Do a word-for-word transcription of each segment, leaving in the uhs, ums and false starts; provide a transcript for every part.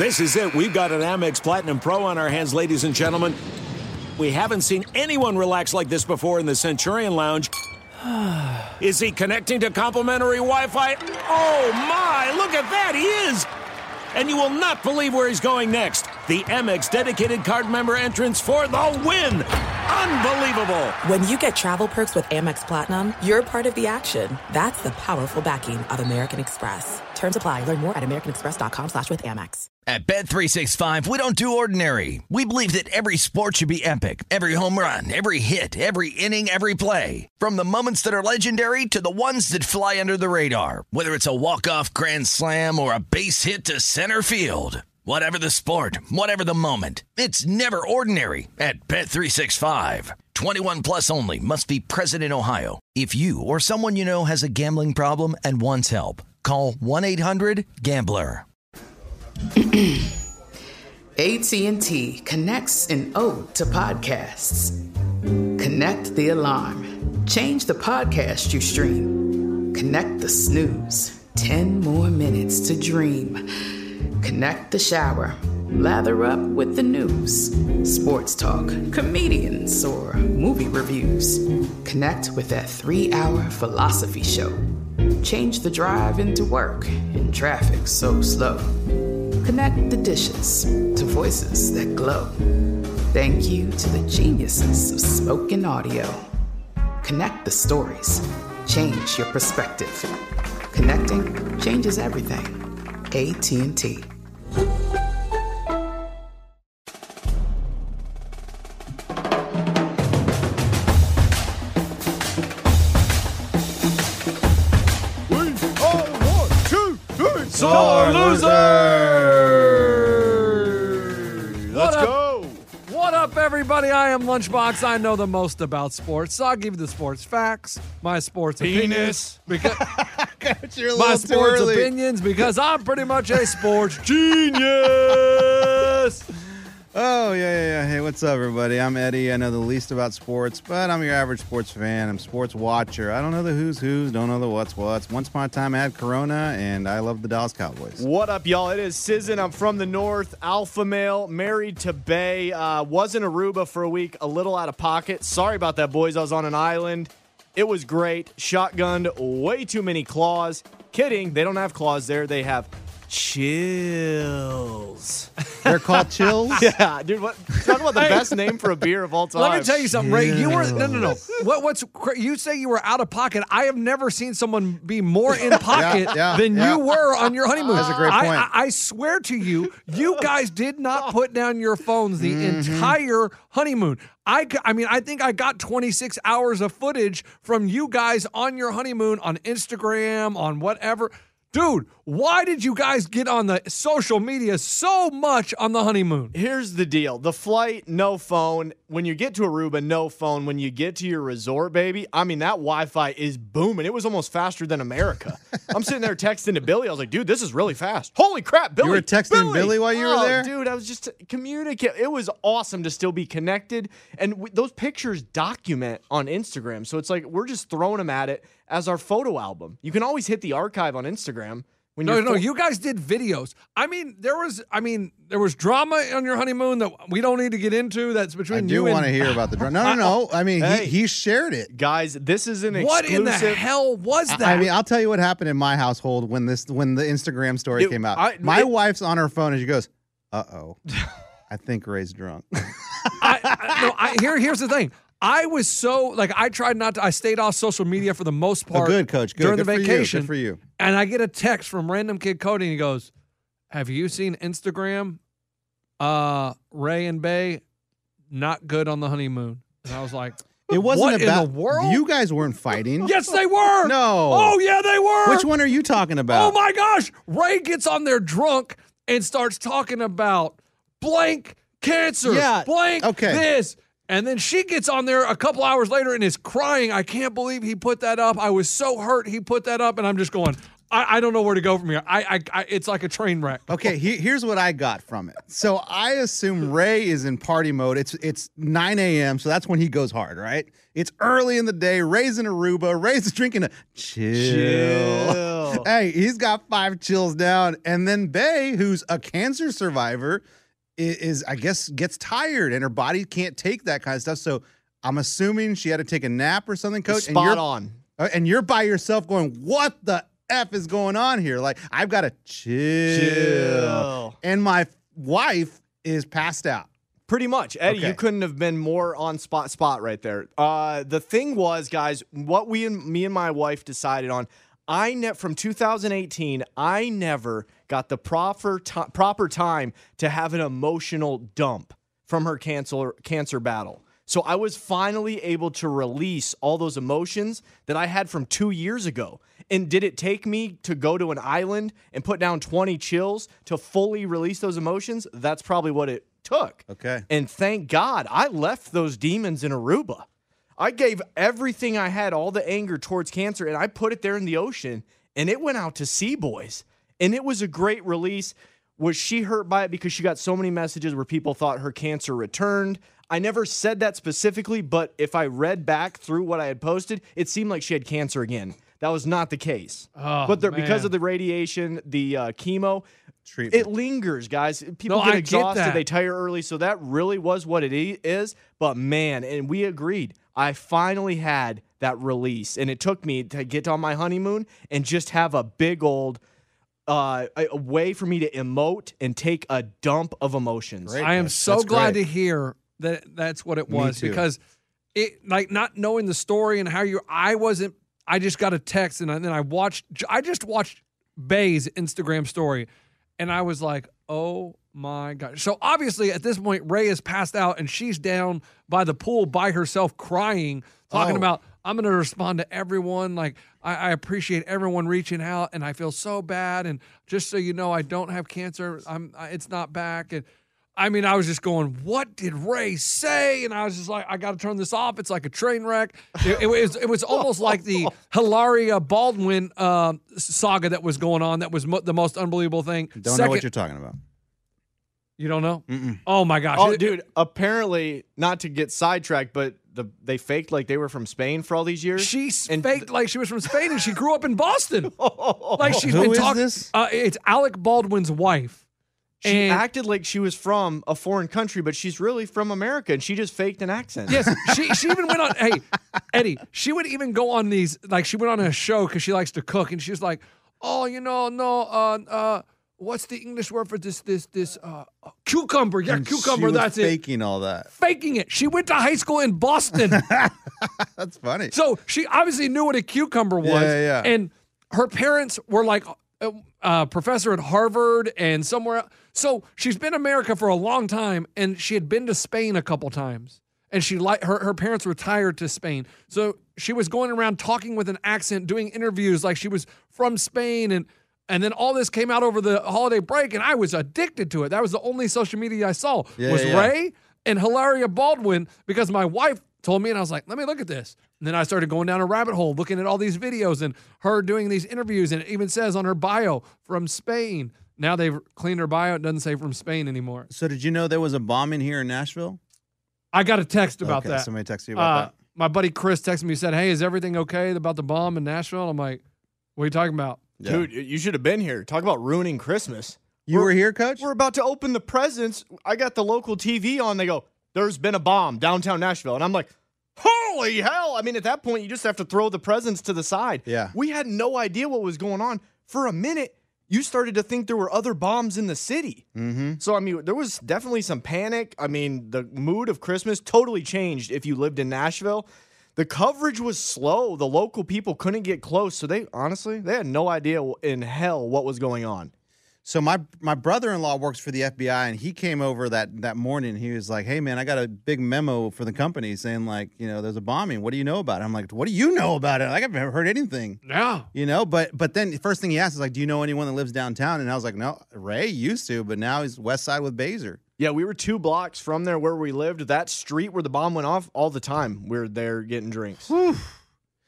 This is it. We've got an Amex Platinum Pro on our hands, ladies and gentlemen. We haven't seen anyone relax like this before in the Centurion Lounge. Is he connecting to complimentary Wi-Fi? Oh, my. Look at that. He is. And you will not believe where he's going next. The Amex dedicated card member entrance for the win. Unbelievable. When you get travel perks with Amex Platinum, you're part of the action. That's the powerful backing of American Express. Terms apply. Learn more at americanexpress.com slash with Amex. At Bet three sixty-five, we don't do ordinary. We believe that every sport should be epic. Every home run, every hit, every inning, every play. From the moments that are legendary to the ones that fly under the radar. Whether it's a walk-off grand slam or a base hit to center field. Whatever the sport, whatever the moment, it's never ordinary at Bet three sixty-five. twenty-one plus only. Must be present in Ohio. If you or someone you know has a gambling problem and wants help, call one eight hundred gambler. A T and T connects an ode to podcasts. Connect the alarm. Change the podcast you stream. Connect the snooze. Ten more minutes to dream. Connect the shower. Lather up with the news. Sports talk, comedians, or movie reviews. Connect with that three-hour philosophy show. Change the drive into work in traffic so slow. Connect the dishes to voices that glow. Thank you to the geniuses of spoken audio. Connect the stories. Change your perspective. Connecting changes everything. A T and T. Sore loser! Let's go! What up, everybody? I am Lunchbox. I know the most about sports, so I'll give you the sports facts, my sports Penis. opinions. Because You're a my little too sports early. opinions, because I'm pretty much a sports genius. Oh, yeah, yeah, yeah. Hey, what's up, everybody? I'm Eddie. I know the least about sports, but I'm your average sports fan. I'm a sports watcher. I don't know the who's who's, don't know the what's what's. Once upon a time, I had Corona, and I love the Dallas Cowboys. What up, y'all? It is Sizzin. I'm from the north, alpha male, married to Bay. Uh, was in Aruba for a week, a little out of pocket. Sorry about that, boys. I was on an island. It was great. Shotgunned way too many claws. Kidding. They don't have claws there. They have chills. They're called chills? Yeah, dude. What? Talk about the best name for a beer of all time. Let me tell you something, Ray. You were no, no, no. What? What's cra- you say you were out of pocket? I have never seen someone be more in pocket Yeah, yeah, than yeah. you were on your honeymoon. That's a great I, point. I, I swear to you, you guys did not put down your phones the entire honeymoon. I, c- I mean, I think I got twenty-six hours of footage from you guys on your honeymoon on Instagram, on whatever. Dude, why did you guys get on the social media so much on the honeymoon? Here's the deal. The flight, no phone. When you get to Aruba, no phone. When you get to your resort, baby, I mean, that Wi-Fi is booming. It was almost faster than America. I'm sitting there texting to Billy. I was like, dude, this is really fast. Holy crap, Billy. You were texting Billy while you were Oh, there? Dude, I was just communicating. It was awesome to still be connected. And w- those pictures document on Instagram. So it's like we're just throwing them at it as our photo album. You can always hit the archive on Instagram. When No, you're no, fo- you guys did videos. I mean, there was, I mean, there was drama on your honeymoon that we don't need to get into. That's I between do you and. want to hear about the drone. No, no, no. I mean, Hey. he, he shared it. Guys, this is an What exclusive. in the hell was that? I mean, I'll tell you what happened in my household when this when the Instagram story It- came out. I- my it- wife's on her phone and she goes, "Uh-oh, I think Ray's drunk." I, I, no, I, here, here's the thing. I was so like I tried not to. I stayed off social media for the most Oh, part. good, coach. Good. during Good the for you. vacation. Good for you. And I get a text from random kid Cody, and he goes, "Have you seen Instagram? Uh, Ray and Bay, not good on the honeymoon." And I was like, It wasn't What in about the world? You guys weren't fighting. "Yes, they were. No. Oh yeah, they were. Which one are you talking about? Oh my gosh! Ray gets on there drunk and starts talking about blank cancer, Yeah, blank okay. this. And then she gets on there a couple hours later and is crying. I can't believe he put that up. I was so hurt he put that up. And I'm just going, I, I don't know where to go from here. I, I, I it's like a train wreck. Okay, he, here's what I got from it. So I assume Ray is in party mode. It's it's nine a.m., so that's when he goes hard, right? It's early in the day. Ray's in Aruba. Ray's drinking a chill. Chill. Hey, he's got five chills down. And then Bay, who's a cancer survivor, is, is I guess gets tired and her body can't take that kind of stuff. So I'm assuming she had to take a nap or something, Coach. Spot and you're, on. And you're by yourself going, what the F is going on here? Like, I've got to chill. Chill. And my wife is passed out. Pretty much. Eddie, Okay. you couldn't have been more on spot spot right there. Uh, the thing was, guys, what we and me and my wife decided on, I ne- from two thousand eighteen, I never got the proper to- proper time to have an emotional dump from her cancer cancer battle. So I was finally able to release all those emotions that I had from two years ago. And did it take me to go to an island and put down twenty chills to fully release those emotions? That's probably what it took. Okay. And thank God I left those demons in Aruba. I gave everything I had, all the anger towards cancer, and I put it there in the ocean, and it went out to sea, boys. And it was a great release. Was she hurt by it because she got so many messages where people thought her cancer returned? I never said that specifically, but if I read back through what I had posted, it seemed like she had cancer again. That was not the case. Oh, but the, because man. of the radiation, the uh, chemo, Treatment. it lingers, guys. People No, get I get exhausted. that. They tire early. So that really was what it i- is. But man, and we agreed. I finally had that release. And it took me to get on my honeymoon and just have a big old uh, a, a way for me to emote and take a dump of emotions. Great. I am That's- so that's glad great. to hear that that's what it Me was too. because it like not knowing the story and how you I wasn't I just got a text and then I watched I just watched Bay's Instagram story and I was like, "Oh my gosh." So obviously at this point Ray is passed out and she's down by the pool by herself crying, talking Oh. about I'm going to respond to everyone. Like, I, I appreciate everyone reaching out, and I feel so bad. And just so you know, I don't have cancer. I'm. I, it's not back. And I mean, I was just going, "What did Ray say?" And I was just like, "I got to turn this off. It's like a train wreck." It, it was. It was almost like the Hilaria Baldwin uh, saga that was going on. That was mo- the most unbelievable thing. Don't know Second- what you're talking about. You don't know? Mm-mm. Oh my gosh! Oh, It- dude, apparently, not to get sidetracked, but the they faked like they were from Spain for all these years. She And faked like she was from Spain and she grew up in Boston. Like she's Who been is talking. this? Uh, it's Alec Baldwin's wife. She And- acted like she was from a foreign country, but she's really from America, and she just faked an accent. Yes, she she even went on. Hey, Eddie, she would even go on these. Like she went on a show because she likes to cook, and she was like, "Oh, you know, no, uh, uh, what's the English word for this? This this uh, cucumber? Yeah, And cucumber. She was That's it. faking all that. Faking it. She went to high school in Boston, That's funny. so she obviously knew what a cucumber was. Yeah, yeah, yeah. And her parents were like a, a professor at Harvard and somewhere else. So she's been in America for a long time, and she had been to Spain a couple times. And she like her her parents retired to Spain, so she was going around talking with an accent, doing interviews like she was from Spain, and and then all this came out over the holiday break, and I was addicted to it. That was the only social media I saw Yeah, was yeah, yeah. Ray and Hilaria Baldwin because my wife told me, and I was like, let me look at this. And then I started going down a rabbit hole, looking at all these videos and her doing these interviews, and it even says on her bio from Spain. Now they've cleaned her bio; it doesn't say from Spain anymore. So did you know there was a bombing here in Nashville? I got a text about Okay, that. somebody texted you about Uh, that. my buddy Chris texted me, said, "Hey, is everything okay about the bomb in Nashville?" I'm like, "What are you talking about?" Yeah. Dude, you should have been here. Talk about ruining Christmas. You We're- were here, Coach? We're about to open the presents. I got the local T V on. They go, "There's been a bomb downtown Nashville," and I'm like, "Holy hell!" I mean, at that point, you just have to throw the presents to the side. Yeah. We had no idea what was going on for a minute. You started to think there were other bombs in the city. Mm-hmm. So, I mean, there was definitely some panic. I mean, the mood of Christmas totally changed if you lived in Nashville. The coverage was slow. The local people couldn't get close. So, they honestly, they had no idea in hell what was going on. So my my brother-in-law works for the F B I, and he came over that that morning. He was like, "Hey, man, I got a big memo for the company saying, like, you know, there's a bombing. What do you know about it?" I'm like, "What do you know about it? Like, I've never heard anything." Yeah. You know, but but then the first thing he asked is like, "Do you know anyone that lives downtown?" And I was like, "No, Ray used to, but now he's West Side with Baser." Yeah, we were two blocks from there where we lived. That street where the bomb went off all the time. We were there getting drinks.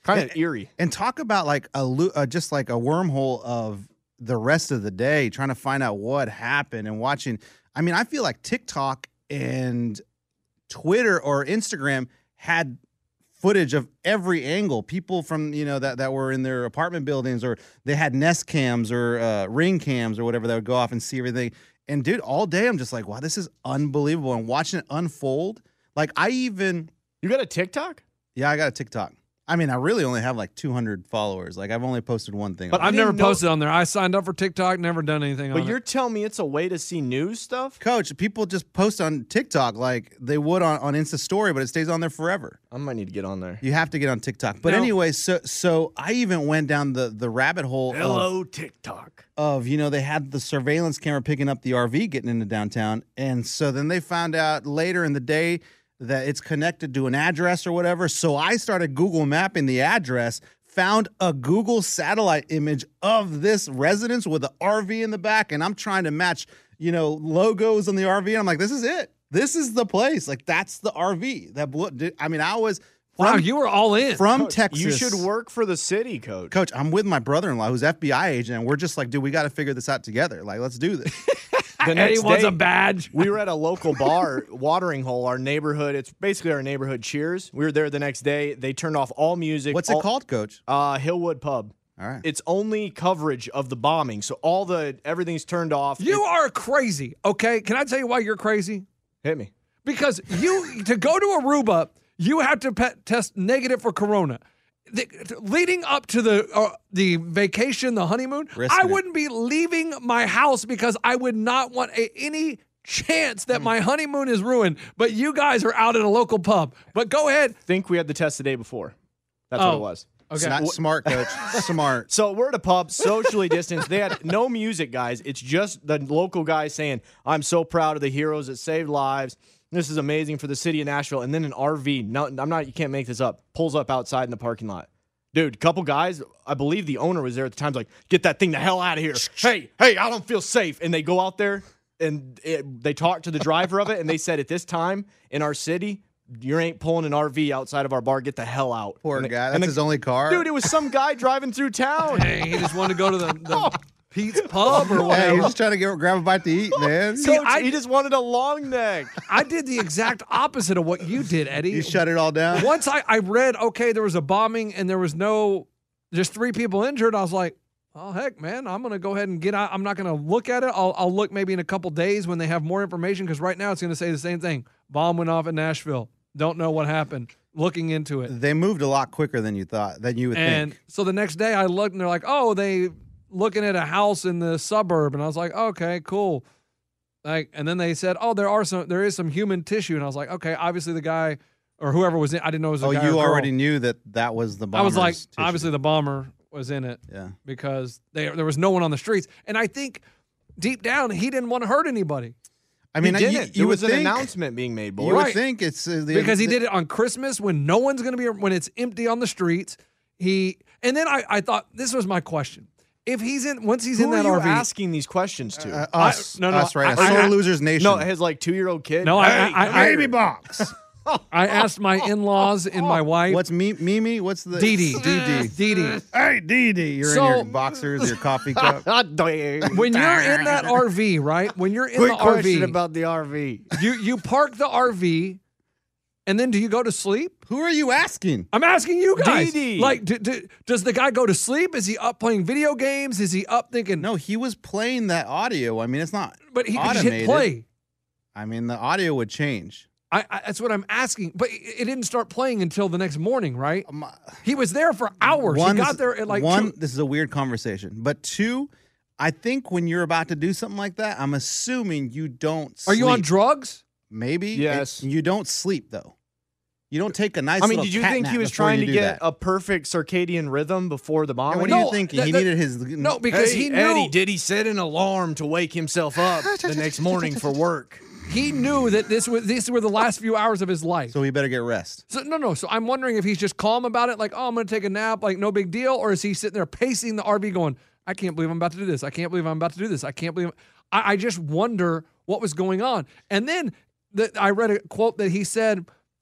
Kind of eerie. And talk about like a lo- uh, just like a wormhole of the rest of the day, trying to find out what happened and watching. I mean, I feel like TikTok and Twitter or Instagram had footage of every angle. People from, you know, that, that were in their apartment buildings, or they had Nest cams or uh, Ring cams or whatever that would go off and see everything. And dude, all day I'm just like, wow, this is unbelievable. And watching it unfold. Like I even. You got a TikTok? Yeah, I got a TikTok. I mean, I really only have like two hundred followers. Like, I've only posted one thing. But I've I never didn't know- posted on there. I signed up for TikTok, never done anything on But it. you're telling me it's a way to see news stuff? Coach, people just post on TikTok like they would on, on Insta Story, but it stays on there forever. I might need to get on there. You have to get on TikTok. But No. anyway, so so I even went down the, the rabbit hole of, Hello, TikTok. of, you know, they had the surveillance camera picking up the R V getting into downtown. And so then they found out later in the day that it's connected to an address or whatever. So I started Google mapping the address, found a Google satellite image of this residence with an R V in the back, and I'm trying to match, you know, logos on the R V. And I'm like, this is it. This is the place. Like, that's the R V. That blew, I mean, I was from, wow, you were all in. from Coach, Texas. You should work for the city, Coach. Coach, I'm with my brother-in-law who's F B I agent, and we're just like, dude, we got to figure this out together. Like, let's do this. The Eddie next wants day, a badge. we were at a local bar, Watering Hole, our neighborhood. It's basically our neighborhood Cheers. We were there the next day. They turned off all music. What's all- it called, Coach? Uh, Hillwood Pub. All right. It's only coverage of the bombing, so all the everything's turned off. You It- are crazy, okay? Can I tell you why you're crazy? hit me. Because you, to go to Aruba, you have to pe- test negative for corona. The, leading up to the uh, the vacation, the honeymoon, Risking I it. wouldn't be leaving my house because I would not want a, any chance that my honeymoon is ruined. But you guys are out at a local pub. But go ahead. Think we had the test the day before. That's what Oh. it was. Okay. Not smart, Coach. Smart. So we're at a pub, socially distanced. They had no music, guys. It's just the local guys saying, "I'm so proud of the heroes that saved lives. This is amazing for the city of Nashville." And then an R V, no, I'm not, you can't make this up, pulls up outside in the parking lot. Dude, couple guys, I believe the owner was there at the time, like, "Get that thing the hell out of here. Hey, hey, I don't feel safe." And they go out there and it, they talk to the driver of it, and they said, at this time in our city, you ain't pulling an R V outside of our bar. Get the hell out. Poor And they- guy. and That's the- his only car. Dude, it was some guy driving through town. Hey, he just wanted to go to the, the Pete's Pub or Hey, whatever. he's just trying to get, grab a bite to eat, man. See, Coach, I- he just wanted a long neck. I did the exact opposite of what you did, Eddie. You shut it all down. Once I, I read, okay, there was a bombing and there was no, just three people injured, I was like, oh, heck, man, I'm going to go ahead and get out. I'm not going to look at it. I'll, I'll look maybe in a couple days when they have more information, because right now it's going to say the same thing. Bomb went off in Nashville. Don't know what happened. Looking into it. They moved a lot quicker than you thought, than you would And think. so the next day I looked and they're like, oh, they looking at a house in the suburb. And I was like, okay, cool. Like, and then they said, oh, there are some, there is some human tissue. And I was like, okay, obviously the guy or whoever was in, I didn't know it was a Oh, guy you or girl. already knew that that was the bomber's I was like, tissue. obviously the bomber was in it Yeah. because they, there was no one on the streets. And I think deep down, he didn't want to hurt anybody I mean, he you, didn't. you there would was an think, announcement being made, boys. You would Right. think it's uh, the, because he the- did it on Christmas when no one's going to be, when it's empty on the streets. He, and then I, I thought, this was my question. If he's in, once he's Who in that are you R V, asking these questions to? Uh, us, I- no, no, us, right? I- A sore I- losers nation. no, his like two-year-old kid. No, I- Hey, I- come I- here. baby box. I asked my in-laws and my wife, What's me, Mimi? What's the Dee Dee, Dee Dee. Dee Dee. Hey, Dee Dee. You're So- in your boxers, your coffee cup. God dang. When you're in that R V, right? When you're in Quick the R question V, about the R V. you you park the R V, and then do you go to sleep? Who are you asking? I'm asking you guys. Dee Dee. Like, do, do, does the guy go to sleep? Is he up playing video games? Is he up thinking? No, he was playing that audio. I mean, it's not but he could just hit automated. play. I mean, the audio would change. I, I, that's what I'm asking. But it, it didn't start playing until the next morning, right? Um, He was there for hours. One's- he got there at like one. two. This is a weird conversation, but two, I think when you're about to do something like that, I'm assuming you don't. Are you on sleep. drugs? Maybe. Yes. And you don't sleep though. You don't take a nice. I mean, little did you cat think nap he was before trying you to do get that. a perfect circadian rhythm before the Yeah, bombing? what do you No, think? that- he that- needed his. No, because Hey, he knew Eddie, did he set an alarm to wake himself up the next morning for work? he knew that this was these were the last few hours of his life. So he better get rest. So no, no. So I'm wondering if he's just calm about it, like, oh, I'm going to take a nap, like no big deal, or is he sitting there pacing the R V, going, I can't believe I'm about to do this. I can't believe I'm about to do this. I can't believe. I, I just wonder what was going on. And then the, I read a quote that he said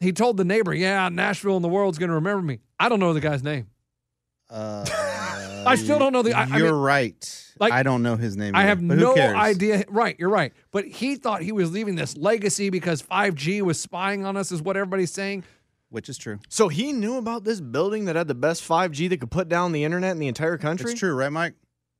he told the neighbor, yeah, Nashville and the world's going to remember me. I don't know the guy's name. Uh, I still don't know the. I, you're I mean, right. like, I don't know his name. I either, have but who no cares? idea. Right, you're right. But he thought he was leaving this legacy because five G was spying on us, is what everybody's saying. Which is true. So he knew about this building that had the best five G that could put down the internet in the entire country? It's true, right, Mike?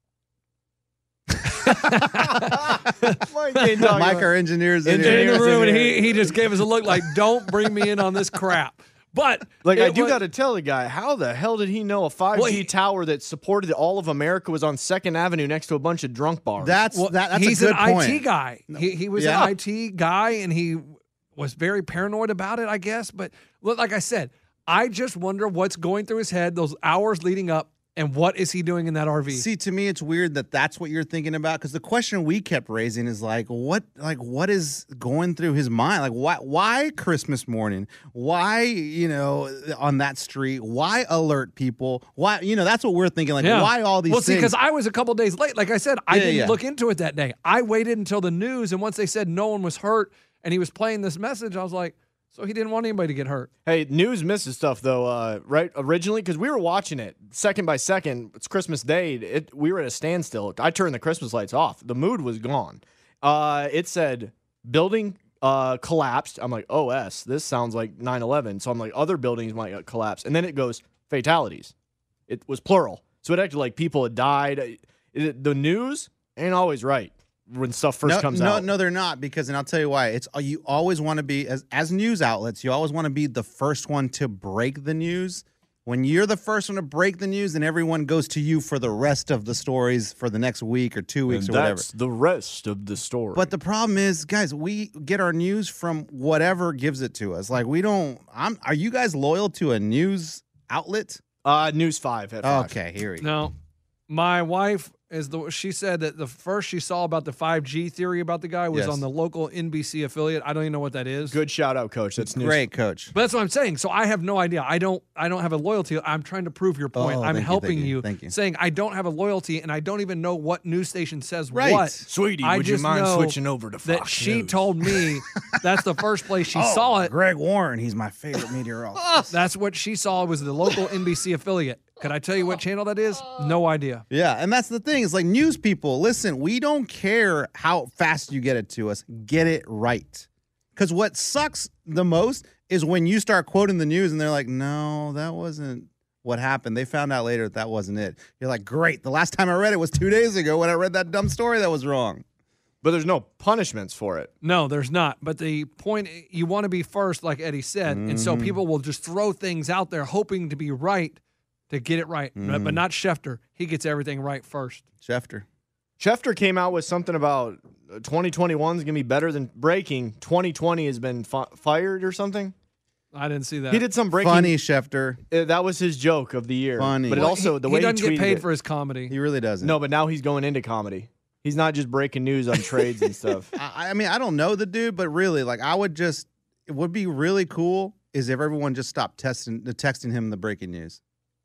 Mike, ain't talking Mike, about- our engineers in In here. the room, and here. he, he just gave us a look like, don't bring me in on this crap. But Like, I it do was- got to tell the guy, how the hell did he know a five G Well, he- tower that supported all of America was on second Avenue next to a bunch of drunk bars? That's Well, that, that's he's a good an point. I T guy. He he was Yeah. an I T guy, and he was very paranoid about it, I guess. But look, like I said, I just wonder what's going through his head those hours leading up, and what is he doing in that R V? See, to me, it's weird that that's what you're thinking about, because the question we kept raising is like, what, like, what is going through his mind? Like, why, why Christmas morning? Why, you know, on that street? Why alert people? Why, you know, that's what we're thinking. Like, Yeah. why all these well, see, things? because I was a couple days late. Like I said, I Yeah, didn't yeah. look into it that day. I waited until the news, and once they said no one was hurt, and he was playing this message, I was like, so he didn't want anybody to get hurt. Hey, news misses stuff though, uh, right? Originally, because we were watching it second by second. It's Christmas Day. It, we were at a standstill. I turned the Christmas lights off. The mood was gone. Uh, it said building uh, collapsed. I'm like, O S. This sounds like nine eleven. So I'm like, other buildings might uh, collapse. And then it goes fatalities. It was plural. So it acted like people had died. It, the news ain't always right when stuff first no, comes no, out. No, they're not, because, and I'll tell you why. It's you always want to be, as as news outlets, you always want to be the first one to break the news. When you're the first one to break the news, then everyone goes to you for the rest of the stories for the next week or two weeks And or whatever. that's the rest of the story. But the problem is, guys, we get our news from whatever gives it to us. Like, we don't. I'm. Are you guys loyal to a news outlet? uh, News five at five. Okay, here we go. No, my wife is the. She said that the first she saw about the five G theory about the guy was Yes. on the local N B C affiliate. I don't even know what that is. Good shout out, Coach. That's news. Great, coach. But that's what I'm saying. So I have no idea. I don't. I don't have a loyalty. I'm trying to prove your point. Oh, I'm thank you, helping thank you, you, thank you. saying I don't have a loyalty, and I don't even know what news station says Right. what. Sweetie, I would you just mind know switching over to Fox that she News? told me that's the first place she Oh, saw it. Greg Warren, he's my favorite meteorologist. That's what she saw was the local N B C affiliate. Could I tell you what channel that is? No idea. Yeah, and that's the thing. It's like, news people, listen, we don't care how fast you get it to us. Get it right. Because what sucks the most is when you start quoting the news and they're like, no, that wasn't what happened. They found out later that that wasn't it. You're like, great. The last time I read it was two days ago when I read that dumb story that was wrong. But there's no punishments for it. No, there's not. But the point, you want to be first, like Eddie said. And so Mm-hmm. people will just throw things out there hoping to be right to get it right. But, Mm-hmm. but not Schefter. He gets everything right first. Schefter. Schefter came out with something about uh, twenty twenty-one is going to be better than breaking. twenty twenty has been fi- fired or something. I didn't see that. He did some breaking. Funny, Schefter. Uh, that was his joke of the year. Funny. But it Well, also, the he way doesn't he tweeted get paid it- for his comedy. He really doesn't. No, but now he's going into comedy. He's not just breaking news on trades and stuff. I, I mean, I don't know the dude, but really, like, I would just, it would be really cool is if everyone just stopped testing, texting him the breaking news.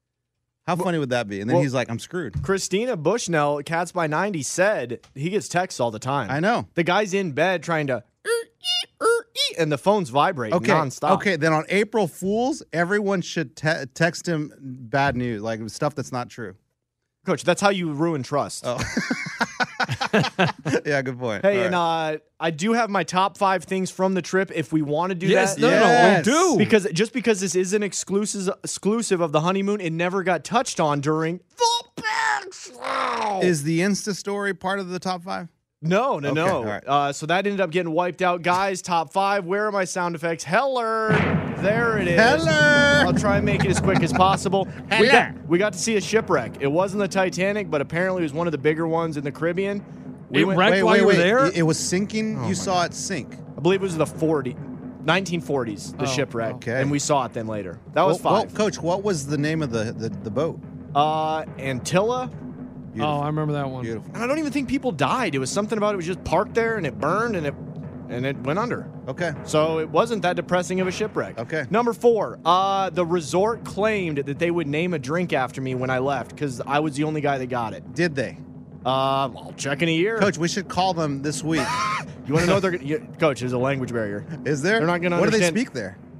How funny would that be? And then well- he's like, I'm screwed. Christina Bushnell, Cats by ninety, said he gets texts all the time. I know. The guy's in bed trying to, "Er, ee, er, ee," and the phone's vibrating Okay. nonstop. Okay. Then on April Fools, everyone should te- text him bad news, like stuff that's not true. Coach, that's how you ruin trust. Oh. Yeah, good point. Hey, All and right. uh, I do have my top five things from the trip if we want to do Yes, that. no, Yes. no, we do. Because just because this is an exclusive exclusive of the honeymoon, it never got touched on during the big show. Is the Insta story part of the top five? No, no, Okay, no. all right. Uh, so that ended up getting wiped out. Guys, top five. Where are my sound effects? Heller. There it is. Heller. I'll try and make it as quick as possible. We Heller. got, we got to see a shipwreck. It wasn't the Titanic, but apparently it was one of the bigger ones in the Caribbean. We It went, wrecked Wait, while wait, you were wait. there? It, it was sinking. Oh you saw it sink. I believe it was the forties, nineteen forties, the Oh, shipwreck. okay. And we saw it then later. That was Well, well, five. Coach, what was the name of the, the, the boat? Uh, Antilla. Oh, I remember that one. Beautiful. And I don't even think people died. It was something about it was just parked there and it burned and it and it went under. Okay. So it wasn't that depressing of a shipwreck. Okay. Number four, uh, the resort claimed that they would name a drink after me when I left because I was the only guy that got it. Did they? Uh, I'll check in a year. Coach, we should call them this week. you want to know they're gonna, you, Coach? There's a language barrier. Is there? They're not gonna What do they understand- speak there?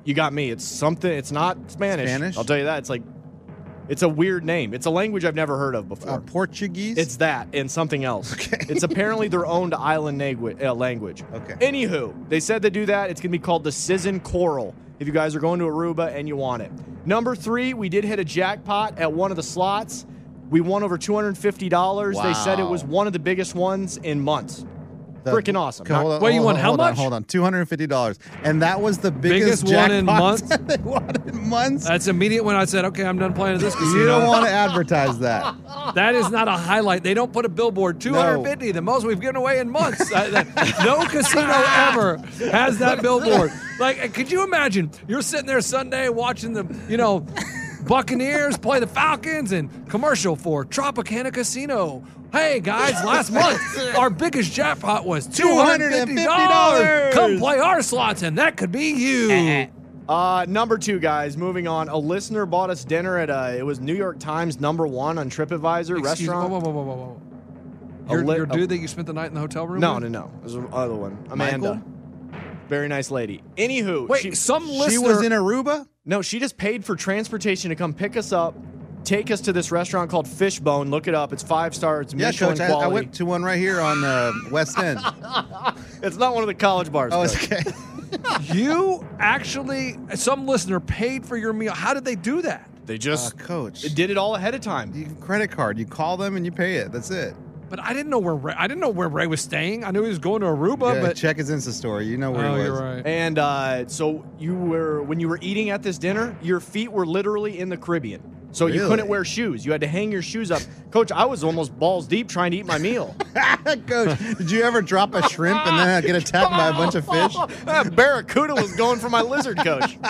You got me. It's something. It's not Spanish. Spanish? I'll tell you that. It's like, it's a weird name. It's a language I've never heard of before. Uh, Portuguese? It's that and something else. Okay. It's apparently their own island language. Uh, language. Okay. Anywho, they said to do that. It's going to be called the Sizzin Coral if you guys are going to Aruba and you want it. Number three, we did hit a jackpot at one of the slots. We won over two hundred fifty dollars. Wow. They said it was one of the biggest ones in months. The- Freaking awesome. Okay, hold on, Wait, you hold won on, how hold on, much? Hold on, two hundred fifty dollars. And that was the biggest, Biggest one in jackpot months? they won in months? That's immediate when I said, okay, I'm done playing at this casino. You don't want to advertise that. That is not a highlight. They don't put a billboard. two hundred fifty, the most we've given away in months. Uh, that- no casino ever has that billboard. Like, could you imagine? You're sitting there Sunday watching the, you know, Buccaneers play the Falcons and commercial for Tropicana Casino. Hey, guys, last month, our biggest jackpot was two hundred fifty dollars. Come play our slots, and that could be you. Uh, number two, guys, moving on. A listener bought us dinner at, uh, it was New York Times number one on TripAdvisor Excuse me. restaurant. Whoa, whoa, whoa, whoa, whoa. A Your, lit- your a- dude that you spent the night in the hotel room No, with? no, no. It was the other one. Amanda. Michael? Very nice lady. Anywho. Wait, she, some listener... She was in Aruba? No, she just paid for transportation to come pick us up, take us to this restaurant called Fishbone. Look it up. It's five stars. It's Yeah, Michelin Coach. I, quality. I went to one right here on uh, West End. It's not one of the college bars. Oh, Coach. it's okay. You actually, some listener paid for your meal. How did they do that? They Uh, just Coach. did it all ahead of time. You credit card. You call them and you pay it. That's it. But I didn't know where Ray, I didn't know where Ray was staying. I knew he was going to Aruba, Yeah, but check his Insta story. You know where oh, he was. you're right. And uh, so you were when you were eating at this dinner, your feet were literally in the Caribbean. So you Really? couldn't wear shoes. You had to hang your shoes up. Coach, I was almost balls deep trying to eat my meal. Coach, did you ever drop a shrimp and then get attacked by a bunch of fish? That barracuda was going for my lizard, Coach.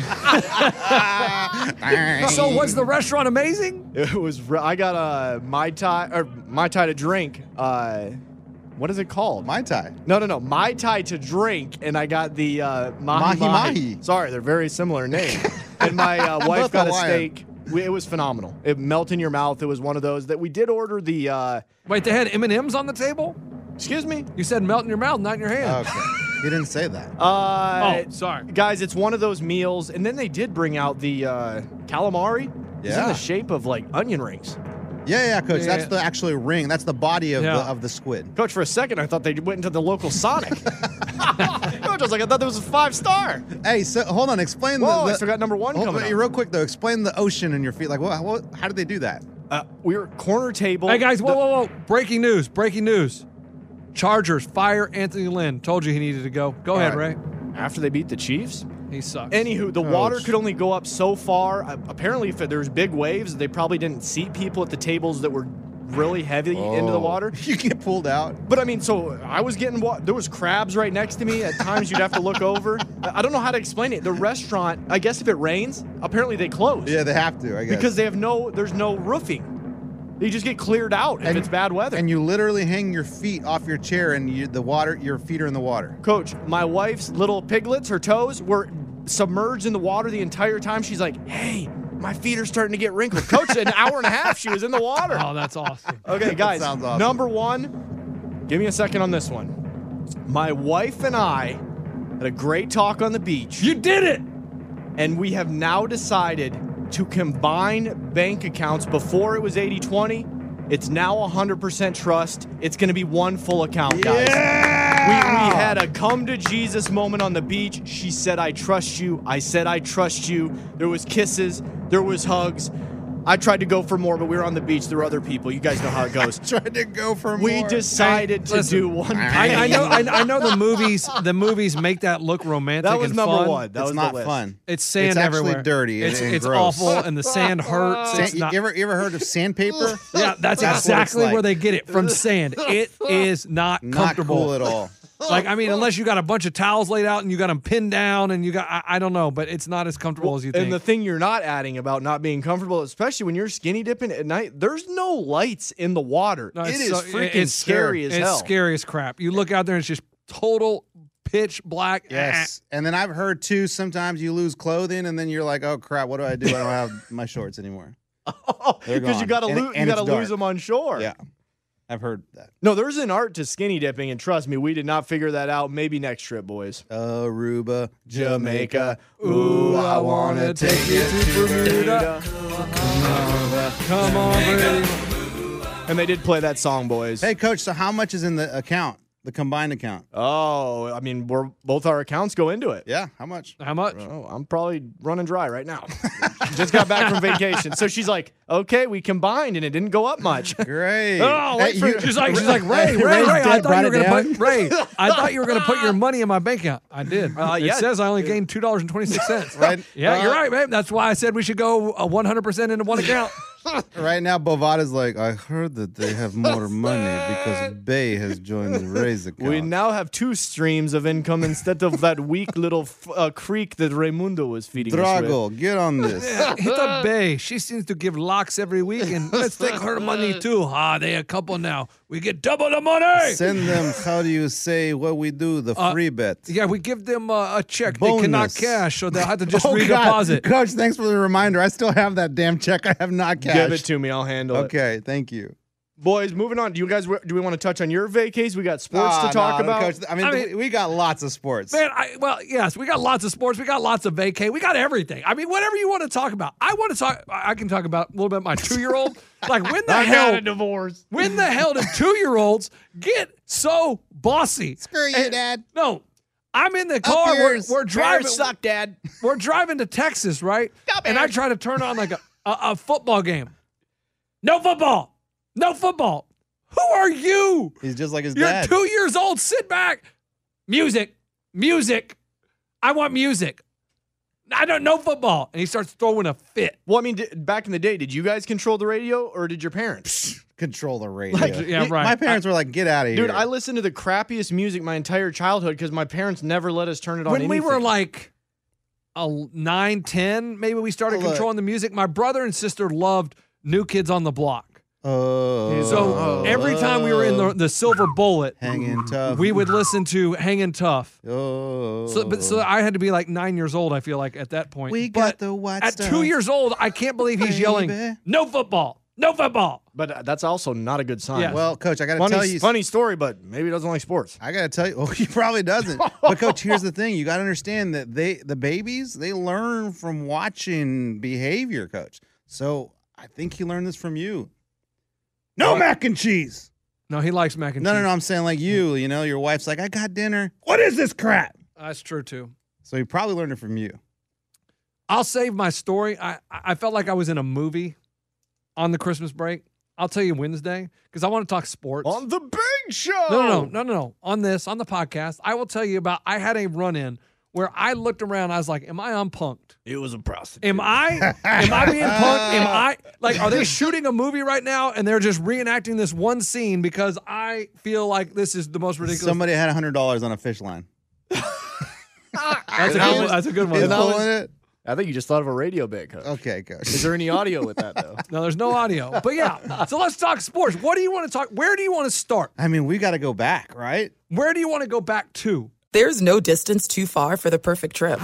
So was the restaurant amazing? It was. re- I got a mai tai or mai tai to drink. Uh, what is it called? Mai Tai. No, no, no. Mai Tai to drink, and I got the uh, mahi, Mahi mahi. Sorry, they're very similar names. And my uh, wife Both got a Hawaiian. steak. We, it was phenomenal. It melted in your mouth. It was one of those that we did order the. Uh, Wait, they had M and M's on the table? excuse me. You said melt in your mouth, not in your hand. Okay. He didn't say that. Uh, Oh, sorry. Guys, it's one of those meals, and then they did bring out the uh, calamari. It's in Yeah. the shape of like onion rings. Yeah, yeah, Coach. Yeah. That's the actual ring. That's the body of, Yeah. the, of the squid. Coach, for a second, I thought they went into the local Sonic. Coach, I was like, I thought this was a five star. Hey, so hold on. Explain Whoa, the. I the still got number one hold- coming wait, up. real quick though. Explain the ocean in your feet. Like, what? what how did they do that? Uh, we were corner table. Hey, guys, whoa, The- whoa, whoa. Breaking news, breaking news. Chargers fire Anthony Lynn. Told you he needed to go. Go ahead, right. Ray. After they beat the Chiefs? He sucks. Anywho, the Coach. water could only go up so far. Uh, apparently, if there was big waves, they probably didn't seat people at the tables that were really heavy into the Oh. water. You get pulled out. But I mean, so I was getting wa- there was crabs right next to me. At times, you'd have to look over. I I don't know how to explain it. The restaurant, I guess, if it rains, apparently they close Yeah, they have to. I guess because they have no. There's no roofing. They just get cleared out if And- it's bad weather. And you literally hang your feet off your chair, and you, the water, your feet are in the water. Coach, my wife's little piglets, her toes were submerged in the water the entire time. She's like, "Hey, my feet are starting to get wrinkled." Coach, an hour and a half she was in the water. Oh, that's awesome. Okay, guys. sounds awesome. Number one, give me a second on this one. My wife and I had a great talk on the beach, You did it. and we have now decided to combine bank accounts. Before it was eighty twenty. It's now one hundred percent trust. It's going to be one full account, guys. We, we had a come to Jesus moment on the beach. She said, I trust you. I said, I trust you. There was kisses. There was hugs. I tried to go for more, but we were on the beach. There were other people. You guys know how it goes. Tried to go for We more. decided to listen, do one. I, I know. I, I know the movies. The movies make that look romantic. That was and number fun. one. That it's was not the list. fun. It's sand It's actually everywhere. dirty and- It's, and it's gross. awful, and the sand hurts. Sand, It's you, not- ever you ever heard of sandpaper? yeah, that's That's what it's exactly like. where they get it from sand. It is not Not comfortable cool at all. Like, I mean, unless you got a bunch of towels laid out and you got them pinned down and you got, I, I don't know, but it's not as comfortable as you think. And the thing you're not adding about not being comfortable, especially when you're skinny dipping at night, there's no lights in the water. No, it it's is so- freaking it's scary as it's hell. scary as crap. You look out there and it's just total pitch black. Yes. And then I've heard too, sometimes you lose clothing and then you're like, oh crap, what do I do? I don't have my shorts anymore. They're Because you gone. gotta And- lose, you and gotta it's lose dark. them on shore. Yeah. I've heard that. No, there's an art to skinny dipping, and trust me, we did not figure that out. Maybe next trip, boys. Aruba, Jamaica. Ooh, I wanna take you to Bermuda. Come on, baby. And they did play that song, boys. Hey, Coach, so how much is in the account, the combined account? Oh, I mean, we're both our accounts go into it. Yeah, how much? How much? Oh, I'm probably running dry right now. Just got back from vacation. So she's like, okay, we combined, and it didn't go up much. Great. Oh, wait Hey, for, you- she's like, she's like, Ray, Ray, Ray's Ray. I dead, thought brought you were it gonna down. put Ray. I thought you were gonna put your money in my bank account. I did. Uh, it yeah. says I only gained two dollars and twenty six cents. Right. Yeah, you're Uh, right, babe. That's why I said we should go uh, one hundred percent into one account. Right now, Bovada's like, I heard that they have more money because Bay has joined the Rays account. We now have two streams of income instead of that weak little f- uh, creek that Raimundo was feeding us with. Drago, get on this. Hit up Bay. She seems to give locks every week, and let's take her money too. Ah, they a couple now. We get double the money. Send them, how do you say what we do, the Uh, free bet. Yeah, we give them uh, a check. They cannot Bonus. cash, so they'll have to just Oh, redeposit. God. Coach, thanks for the reminder. I still have that damn check. I have not cashed. Give it to me. I'll handle it. Okay, thank you. Boys, moving on. Do you guys, do we want to touch on your vacays? We got sports Ah, to talk no, about. Coach, I mean, I mean- we- we got lots of sports. Man, I, well, yes, we got lots of sports. We got lots of vacay. We got everything. I mean, whatever you want to talk about. I want to talk. I I can talk about a little bit my two-year-old. Like, when the hell, divorce. when the hell did two-year-olds get so bossy? Screw you, And- Dad. No, I'm in the car. We're, yours. we're driving. Bears suck, Dad. We're driving to Texas, right? And I try to turn on like a, a, a football game. No football. No football. Who are you? He's just like his You're dad. two years old. Sit back. Music. Music. I want music. I don't know football. And he starts throwing a fit. Well, I mean, di- back in the day, did you guys control the radio or did your parents? Control the radio. Like, yeah, right. My parents were like, get out of here. Dude, I listened to the crappiest music my entire childhood because my parents never let us turn it on. When we were anything. like a nine, ten, maybe we started Look. controlling the music. My brother and sister loved New Kids on the Block. Oh. So every time we were in the, the Silver Bullet, Hanging tough. we would listen to Hanging Tough. Oh. So, but, so I had to be like nine years old, I feel like, at that point. We but got the white At stuff. two years old, I can't believe he's yelling, Baby. no football, no football. But uh, that's also not a good sign. Yeah. Well, Coach, I got to funny, tell you. funny story, but maybe he doesn't like sports. I gotta tell you, oh, he probably doesn't. But Coach, here's the thing: you gotta understand that they, the babies, they learn from watching behavior, Coach. So I think he learned this from you. No What? mac and cheese. No, he likes mac and No, cheese. no, no. I'm saying like you. You know, your wife's like, I got dinner. What is this crap? That's true, too. So he probably learned it from you. I'll save my story. I, I felt like I was in a movie on the Christmas break. I'll tell you Wednesday because I want to talk sports. On the big show. No, no, no, no, no, no. On this, on the podcast, I will tell you about. I had a run-in where I looked around. I was like, "Am I unpunked? It was a prostitute. Am I? Am I being punked? Am I like? Are they shooting a movie right now and they're just reenacting this one scene because I feel like this is the most ridiculous? Somebody had a hundred dollars on a fish line. That's a good one. That's a good one. Is No, pulling it? I think you just thought of a radio bit, Coach. Okay, Coach. Is there any audio with that, though? no, there's no audio. But yeah, so let's talk sports. What do you want to talk? Where do you want to start? I mean, we got to go back, right? Where do you want to go back to? There's no distance too far for the perfect trip.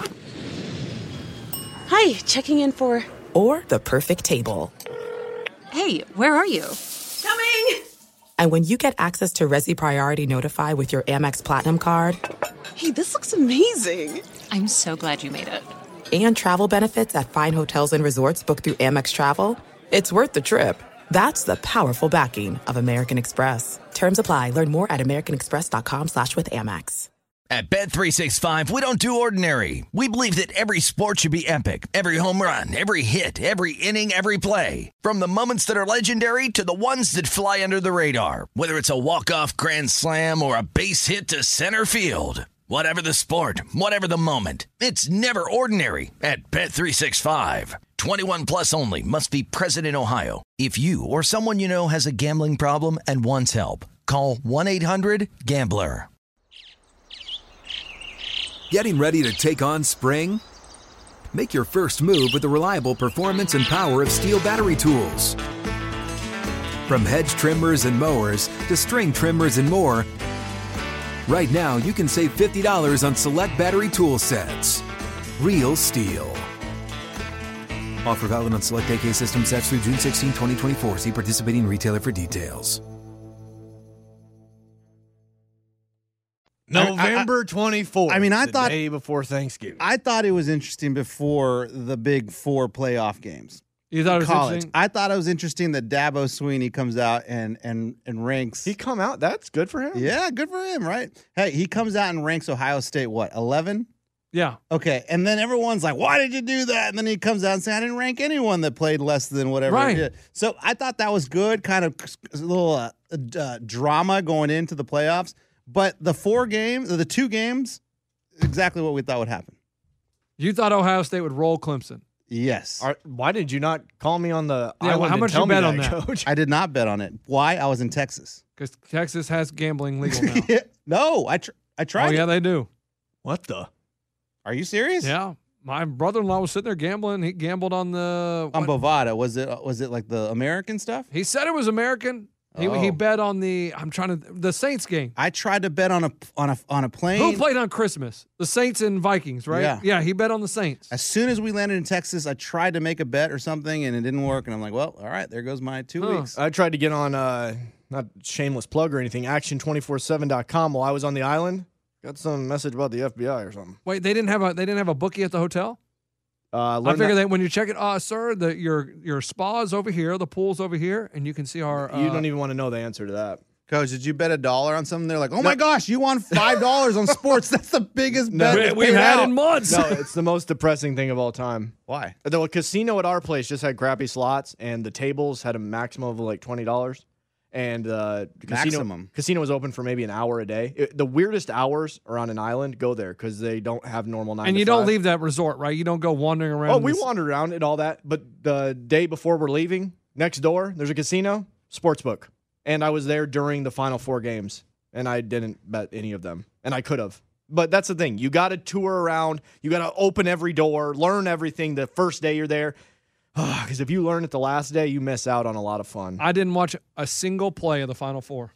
Hi, checking in for... Or the perfect table. Hey, where are you? Coming! And when you get access to Resi Priority Notify with your Amex Platinum card... Hey, this looks amazing. I'm so glad you made it. And travel benefits at fine hotels and resorts booked through Amex Travel, it's worth the trip. That's the powerful backing of American Express. Terms apply. Learn more at americanexpress.com slash with Amex. At Bet three sixty-five, we don't do ordinary. We believe that every sport should be epic. Every home run, every hit, every inning, every play. From the moments that are legendary to the ones that fly under the radar. Whether it's a walk-off grand slam or a base hit to center field. Whatever the sport, whatever the moment, it's never ordinary at Bet three sixty-five. twenty-one plus only. Must be present in Ohio. If you or someone you know has a gambling problem and wants help, call one eight hundred gambler. Getting ready to take on spring? Make your first move with the reliable performance and power of Steel battery tools. From hedge trimmers and mowers to string trimmers and more, right now you can save fifty dollars on select battery tool sets. Real Steel. Offer valid on select A K system sets through June sixteenth, twenty twenty-four. See participating retailer for details. November twenty-fourth. I mean, I the thought day before Thanksgiving. I thought it was interesting before the big four playoff games. You thought it was College. interesting? I thought it was interesting that Dabo Sweeney comes out and and and ranks. He come out. That's good for him. Yeah, good for him, right? Hey, he comes out and ranks Ohio State what eleven? Yeah. Okay, and then everyone's like, "Why did you do that?" And then he comes out and says, "I didn't rank anyone that played less than whatever." Right. He did. So I thought that was good, kind of a little uh, uh, drama going into the playoffs. But the four games, or the two games, exactly what we thought would happen. You thought Ohio State would roll Clemson. Yes. Are, why did you not call me on the Yeah, well, island how and much tell you me bet on that, that? Coach? I did not bet on it. Why? I was in Texas. Because Texas has gambling legal now. No, I tr- I tried. Oh, it. yeah, they do. What the? Are you serious? Yeah. My brother-in-law was sitting there gambling. He gambled on the On what- Bovada, was it was it like the American stuff? He said it was American. He Oh. he bet on the I'm trying to the Saints game. I tried to bet on a on a on a plane. Who played on Christmas? The Saints and Vikings, right? Yeah. Yeah, he bet on the Saints. As soon as we landed in Texas, I tried to make a bet or something, and it didn't work. And I'm like, well, all right, there goes my two Huh. weeks. I tried to get on, uh, not shameless plug or anything, action two forty-seven dot com while I was on the island. Got some message about the F B I or something. Wait, they didn't have a they didn't have a bookie at the hotel? Uh, I learned figure that- that when you check it, uh, sir, the your your spa's over here, the pool's over here, and you can see our. Uh, you don't even want to know the answer to that. Coach, did you bet a dollar on something? They're like, oh my gosh, you won five dollars on sports. That's the biggest bet we- that's we've paid had out. in months. No, it's the most depressing thing of all time. Why? The casino at our place just had crappy slots, and the tables had a maximum of like twenty dollars. And uh, the casino, Maximum. casino was open for maybe an hour a day. It- the weirdest hours are on an island. Go there because they don't have normal nine. and to you don't five. leave that resort, right? You don't go wandering around. Oh, we this- wandered around and all that. But the day before we're leaving, next door, there's a casino, sportsbook. And I was there during the final four games, and I didn't bet any of them. And I could have. But that's the thing. You got to tour around. You got to open every door, learn everything the first day you're there. Because if you learn it the last day, you miss out on a lot of fun. I didn't watch a single play of the Final Four.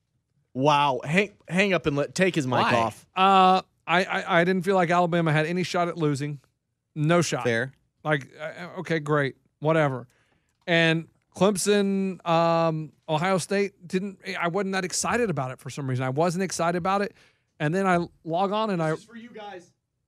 Wow. Hang, hang up and let, take his mic Why? off. Uh, I, I I didn't feel like Alabama had any shot at losing. No shot. Fair. Like, uh, okay, great, whatever. And Clemson, um, Ohio State didn't. I wasn't that excited about it for some reason. I wasn't excited about it. And then I log on and I. for you guys.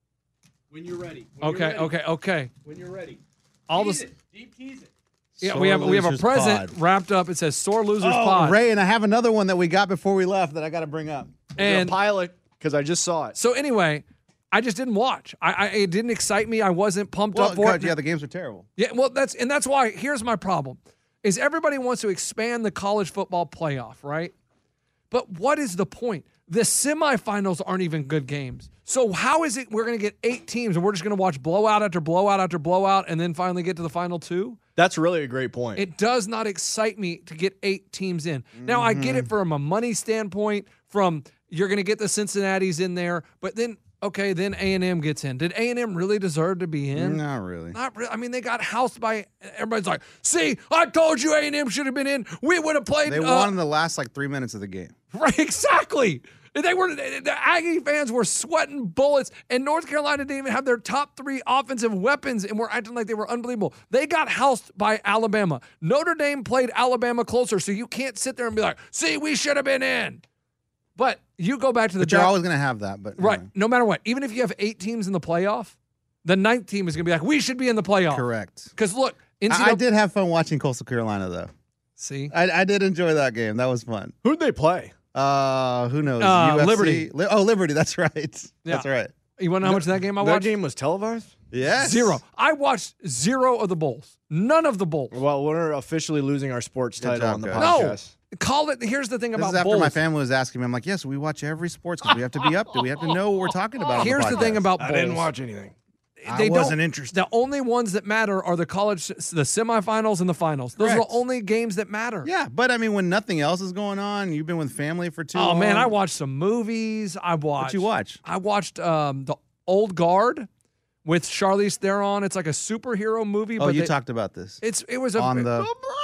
When you're ready. When Okay, okay, okay. When you're ready. All this. Deep tease it. Yeah, Sore we have we have a Losers present Pod. wrapped up. It says "Sore Losers Oh, Pod." Ray, and I have another one that we got before we left that I got to bring up. And pilot, because I just saw it. so anyway, I just didn't watch. I, I it didn't excite me. I wasn't pumped Well, up for Coach, it. yeah, the games are terrible. Yeah, well, that's and that's why. Here's my problem: is everybody wants to expand the college football playoff, right? But what is the point? The semifinals aren't even good games. So how is it we're going to get eight teams and we're just going to watch blowout after blowout after blowout and then finally get to the final two? That's really a great point. It does not excite me to get eight teams in. Now, I get it from a money standpoint, from you're going to get the Cincinnati's in there, but then, okay, then A and M gets in. Did A and M really deserve to be in? Not really. Not really. I mean, they got housed by, everybody's like, see, I told you A and M should have been in. We would have played. They uh, won in the last like three minutes of the game. Right, exactly. They were the Aggie fans were sweating bullets, and North Carolina didn't even have their top three offensive weapons, and were acting like they were unbelievable. They got housed by Alabama. Notre Dame played Alabama closer, so you can't sit there and be like, "See, we should have been in." But you go back to the But you're draft- always going to have that. But right. anyway. No matter what, even if you have eight teams in the playoff, the ninth team is going to be like, "We should be in the playoff." Correct. Because look, N C double A I, I did have fun watching Coastal Carolina, though. See, I, I did enjoy that game. That was fun. Who'd they play? Uh, who knows? Uh, U F C? Liberty. Li- oh, Liberty. That's right. Yeah. That's right. you want to know how much of that game I That watched? game was televised? Yes. Zero. I watched zero of the bowls. None of the bowls. Well, we're officially losing our sports Good title job, on the guys. No. podcast. Call it. Here's the thing This about is after bowls. my family was asking me. I'm like, yes, we watch every sports because we have to be up to. We have to know what we're talking about. on Here's the, the, thing podcast. about I bowls. didn't watch anything. I They wasn't don't- interested. The only ones that matter are the college, the semifinals and the finals. Those are Correct. the only games that matter. Yeah, but I mean, when nothing else is going on, you've been with family for too Oh long. man, I watched some movies. I watched. What you watch? I watched um, the Old Guard with Charlize Theron. It's like a superhero movie. Oh, but you they- talked about this It's it was a on the.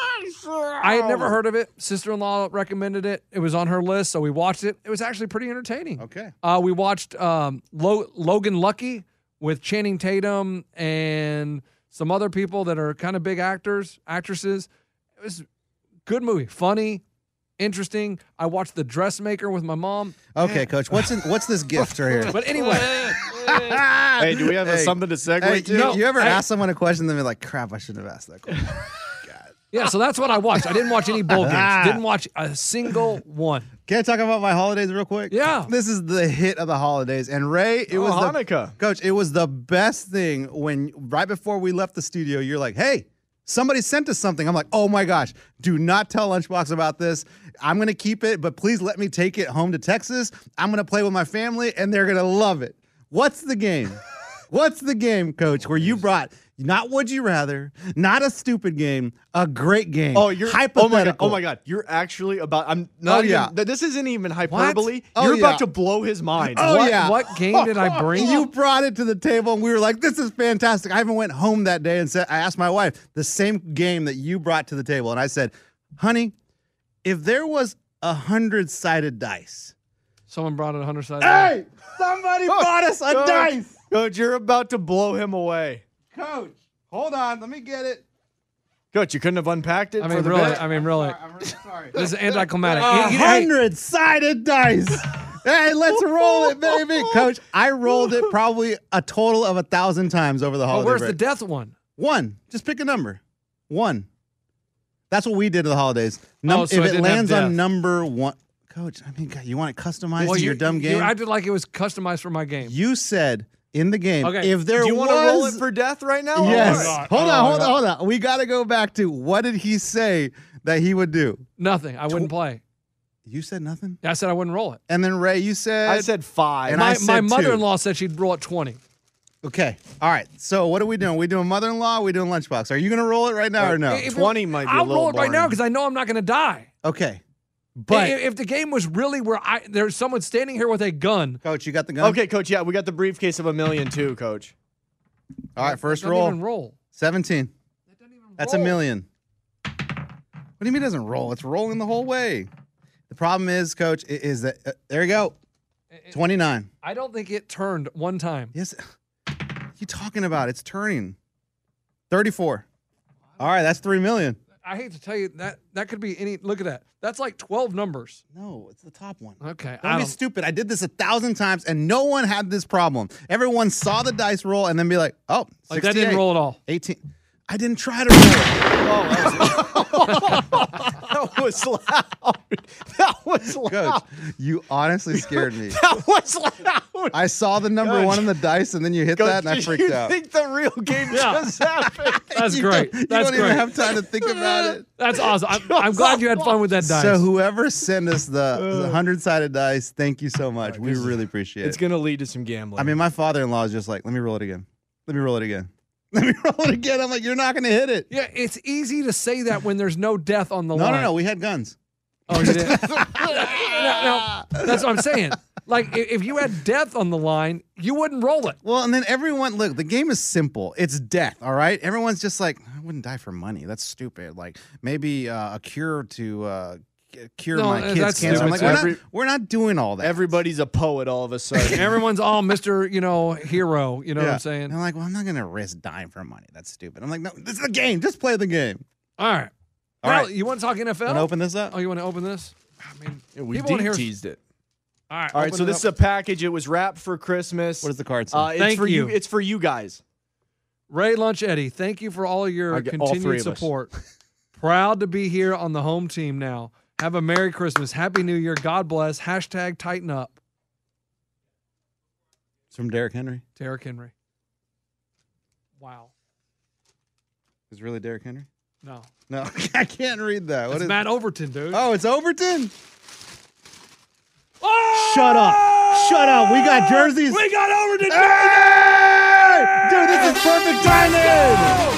I had never heard of it. Sister-in-law recommended it. It was on her list, so we watched it. It was actually pretty entertaining. Okay. Uh, we watched um, Lo- Logan Lucky with Channing Tatum and some other people that are kind of big actors, actresses. It was a good movie, funny, interesting. I watched The Dressmaker with my mom. Okay, Coach. What's in, what's this gift right here? But anyway, Hey, do we have Hey. something to segue Hey, to? you, No, you ever I- ask someone a question and then be like, crap, I shouldn't have asked that question? yeah, so that's what I watched. I didn't watch any bowl games. Didn't watch a single one. Can I talk about my holidays real quick? Yeah. This is the hit of the holidays. And Ray, it Oh, was Hanukkah. the Coach, it was the best thing when right before we left the studio, you're like, hey, somebody sent us something. I'm like, oh my gosh, do not tell Lunchbox about this. I'm gonna keep it, but please let me take it home to Texas. I'm gonna play with my family, and they're gonna love it. What's the game? What's the game, Coach, where you brought not Would You Rather, not a stupid game, a great game. Oh, you're hypothetical. Oh my god! Oh my god! You're actually about. I'm not. Oh, even, yeah. th- This isn't even hyperbole. Oh, You're yeah. about to blow his mind. Oh, what, yeah. what game did I bring? You brought it to the table, and we were like, "This is fantastic." I even went home that day and said, "I asked my wife the same game that you brought to the table," and I said, "Honey, if there was a hundred-sided dice, Someone brought a hundred sided. hey, somebody brought us a Coach, dice, Coach, you're about to blow him away. Coach. Hold on, let me get it. Coach, you couldn't have unpacked it I for mean, the really. bit? I mean, really. I'm really sorry. This is anticlimactic. A You- you- hey, hundred-sided dice. Hey, let's roll it, baby, Coach. I rolled it probably a total of a thousand times over the oh, holiday where's break. the death one? One. Just pick a number. One. That's what we did to the holidays. Num- Oh, so if it it didn't have lands death. on number one, Coach. I mean, God, you want it customized Well, to you, your dumb you game? acted like it was customized for my game. You said in the game, Okay. if there Do you was, want to roll it for death right now? yes. Oh my God. Hold Oh, on, my hold on, God. hold on. We got to go back to what did he say that he would do? Nothing. I wouldn't play. You said nothing, I said I wouldn't roll it. and then Ray, you said I said five. And I My, said my two. mother-in-law said she'd roll at twenty. okay. All right. So what are we doing? We doing mother-in-law? We doing lunchbox? Are you gonna roll it right now or no? If it- twenty might be a I'll little roll it right now boring. because I know I'm not going to die. Okay. But if, if the game was really where I there's someone standing here with a gun, Coach, you got the gun. Okay, Coach. Yeah, we got the briefcase of a million too, Coach. All right. First doesn't roll. even roll. seventeen. That's a roll. million. What do you mean it doesn't roll? It's rolling the whole way. The problem is, Coach, i- is that uh, there you go, twenty-nine. I don't think it turned one time. Yes, what are you talking about? It's turning. thirty-four. All right, that's three million. I hate to tell you that that could be any. Look at that. That's like twelve numbers. No, it's the top one. Okay, Don't I be don't. stupid. I did this a thousand times, and no one had this problem. Everyone saw the dice roll and then be like, "Oh, Like that didn't sixty-eight. roll at all. eighteen. I didn't try to roll it. That was loud. That was loud. Coach, you honestly scared me. That was loud. I saw the number Coach. one on the dice, and then you hit Coach, that, and I did freaked you out. think the real game Yeah. just happened? That's You great. don't- You That's don't great. even have time to think about it. That's awesome. I'm, I'm glad you had fun with that dice. So whoever sent us the, the hundred-sided dice, thank you so much. We really appreciate It's it. gonna lead to some gambling. I mean, my father-in-law is just like, let me roll it again. Let me roll it again. Let me roll it again. I'm like, you're not going to hit it. yeah, it's easy to say that when there's no death on the No, line. no, no. We had guns. Oh, you did? no, no, that's what I'm saying. Like, i- if you had death on the line, you wouldn't roll it. Well, and then everyone, look, the game is simple. It's death, all right? Everyone's just like, I wouldn't die for money. That's stupid. Like, maybe uh, a cure to uh, c- cure No, my uh, kids' that's cancer. I'm like, stupid. we're, Every- not, we're not doing all that. Everybody's a poet all of a sudden. Everyone's all Mister, you know, hero. You know what Yeah. I'm saying? And I'm like, well, I'm not going to risk dying for money. That's stupid. I'm like, no, this is a game. Just play the game. All right. All well, right. you want to talk N F L? Want to open this up? Oh, you want to open this? I mean, Yeah, we people wanna hear- deep teased it. All right. All right, open so it this up. is a package. It was wrapped for Christmas. What does the card say? Uh, it's Thank for you. It's for you guys. Ray Lunch Eddie, thank you for all of your I get all three continued of us. support. Proud to be here on the home team now. Have a Merry Christmas. Happy New Year. God bless. Hashtag tighten up. It's from Derrick Henry. Derrick Henry. Wow. Is it really Derrick Henry? No. No, I can't read that. What It's is Matt Overton, dude. Oh, it's Overton. Oh! Shut up. Shut up. We got jerseys. We got Overton. Hey! Dude, this is perfect timing.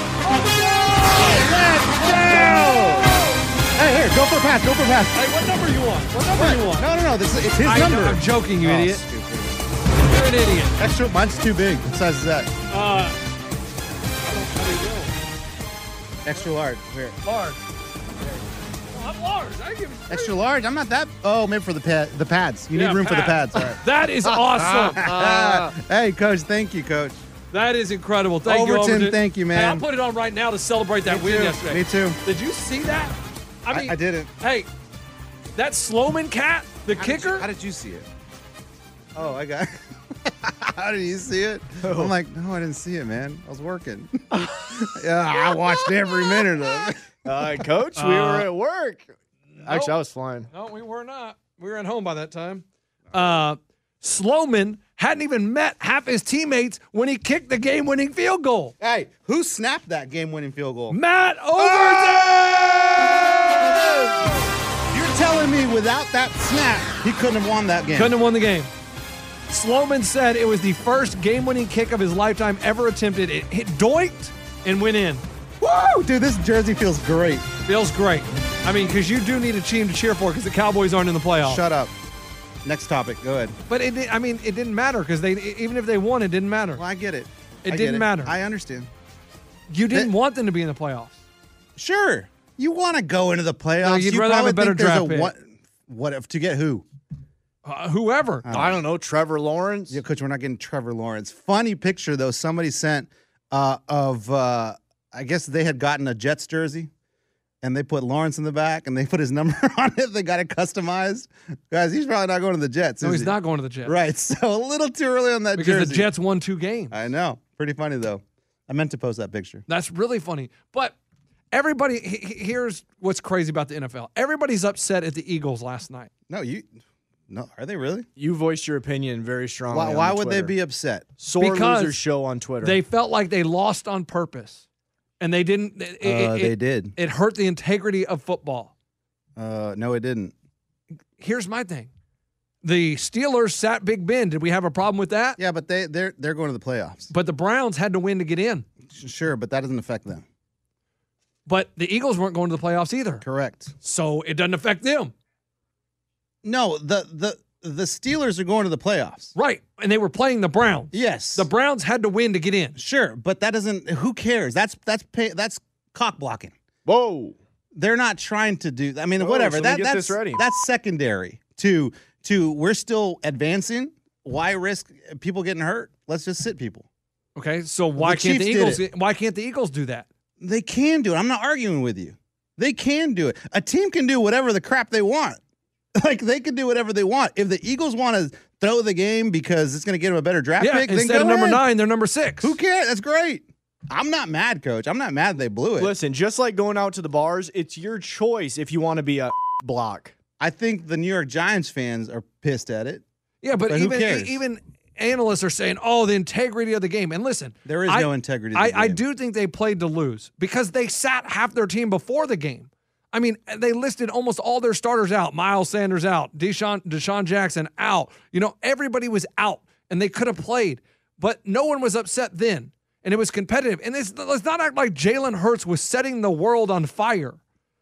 Let's go. Hey, here, go for a pass. Go for a pass. Hey, what number you want? What number you want? No, no, no. This is, it's his I number. know, I'm joking, you Oh, idiot. stupid. You're an idiot. Extra. Mine's too big. What size is that? Uh, I don't how do you know? Extra large. Here. Large. Oh, I'm large. I give you three. Extra large. I'm not that. Oh, maybe for the pad, the pads. You Yeah, need room for the pads. pads. All right. That is awesome. Hey, coach. Thank you, coach. That is incredible. Thank you, Overton, Overton. thank you, Hey, I'll man. put it on right now to celebrate that Me win too. yesterday. Me too. Did you see that? I I, mean, I didn't. Hey, That Sloman cat, the How kicker. Did you, how did you see it? Oh, I got. How did you see it? Oh. I'm like, no, I didn't see it, man. I was working. Yeah, I watched every minute of it. Uh, Coach, we uh, were at work. Nope. Actually, I was flying. No, we were not. We were at home by that time. Uh, Sloman hadn't even met half his teammates when he kicked the game-winning field goal. Hey, who snapped that game-winning field goal? Matt Overton! Oh! You're telling me without that snap, he couldn't have won that game? Couldn't have won the game. Sloman said it was the first game-winning kick of his lifetime ever attempted. It hit doinked and went in. Woo! Dude, this jersey feels great. Feels great. I mean, because you do need a team to cheer for because the Cowboys aren't in the playoffs. Shut up. Next topic. Go ahead. But it, I mean, it didn't matter because they, even if they won, it didn't matter. Well, I get it. It I didn't it. matter. I understand. You didn't that, want them to be in the playoffs. Sure. You want to go into the playoffs. No, you'd you rather have a better draft a, pick. What, what if, to get who? Uh, whoever. I don't, I don't know. Trevor Lawrence? Yeah, Coach, we're not getting Trevor Lawrence. Funny picture, though, somebody sent uh, of, uh, I guess they had gotten a Jets jersey, and they put Lawrence in the back, and they put his number on it. They got it customized. Guys, he's probably not going to the Jets, No, is he's he? not going to the Jets. Right, so a little too early on that because jersey. Because the Jets won two games. I know. Pretty funny, though. I meant to post that picture. That's really funny. But everybody, here's what's crazy about the N F L. Everybody's upset at the Eagles last night. No, you... No, are they really? You voiced your opinion very strongly. Why, on why would Twitter. they be upset? Sore because Loser Show on Twitter. They felt like they lost on purpose, and they didn't. It, uh, it, they it, did. It hurt the integrity of football. Uh, no, it didn't. Here's my thing: the Steelers sat Big Ben. Did we have a problem with that? Yeah, but they they're they're going to the playoffs. But the Browns had to win to get in. Sure, but that doesn't affect them. But the Eagles weren't going to the playoffs either. Correct. So it doesn't affect them. No, the the. The Steelers are going to the playoffs. Right. And they were playing the Browns. Yes. The Browns had to win to get in. Sure, but that doesn't who cares? That's that's pay, that's cock blocking. Whoa. They're not trying to do I mean Whoa, whatever. so that, get that's this ready. that's secondary to to we're still advancing. Why risk people getting hurt? Let's just sit people. Okay. So why The can't the Chiefs did Eagles why can't the Eagles do that? They can do it. I'm not arguing with you. They can do it. A team can do whatever the crap they want. Like, they can do whatever they want. If the Eagles want to throw the game because it's going to get them a better draft yeah, pick, then instead go of number ahead. nine, they're number six. Who cares? That's great. I'm not mad, Coach. I'm not mad they blew it. Listen, just like going out to the bars, it's your choice if you want to be a block. I think the New York Giants fans are pissed at it. Yeah, but, But who even cares? even analysts are saying, oh, the integrity of the game. And listen, There is I, no integrity to I, the I game. do think they played to lose because they sat half their team before the game. I mean, they listed almost all their starters out. Miles Sanders out. Deshaun, Deshaun Jackson out. You know, everybody was out, and they could have played. But no one was upset then, and it was competitive. And it's, let's not act like Jalen Hurts was setting the world on fire.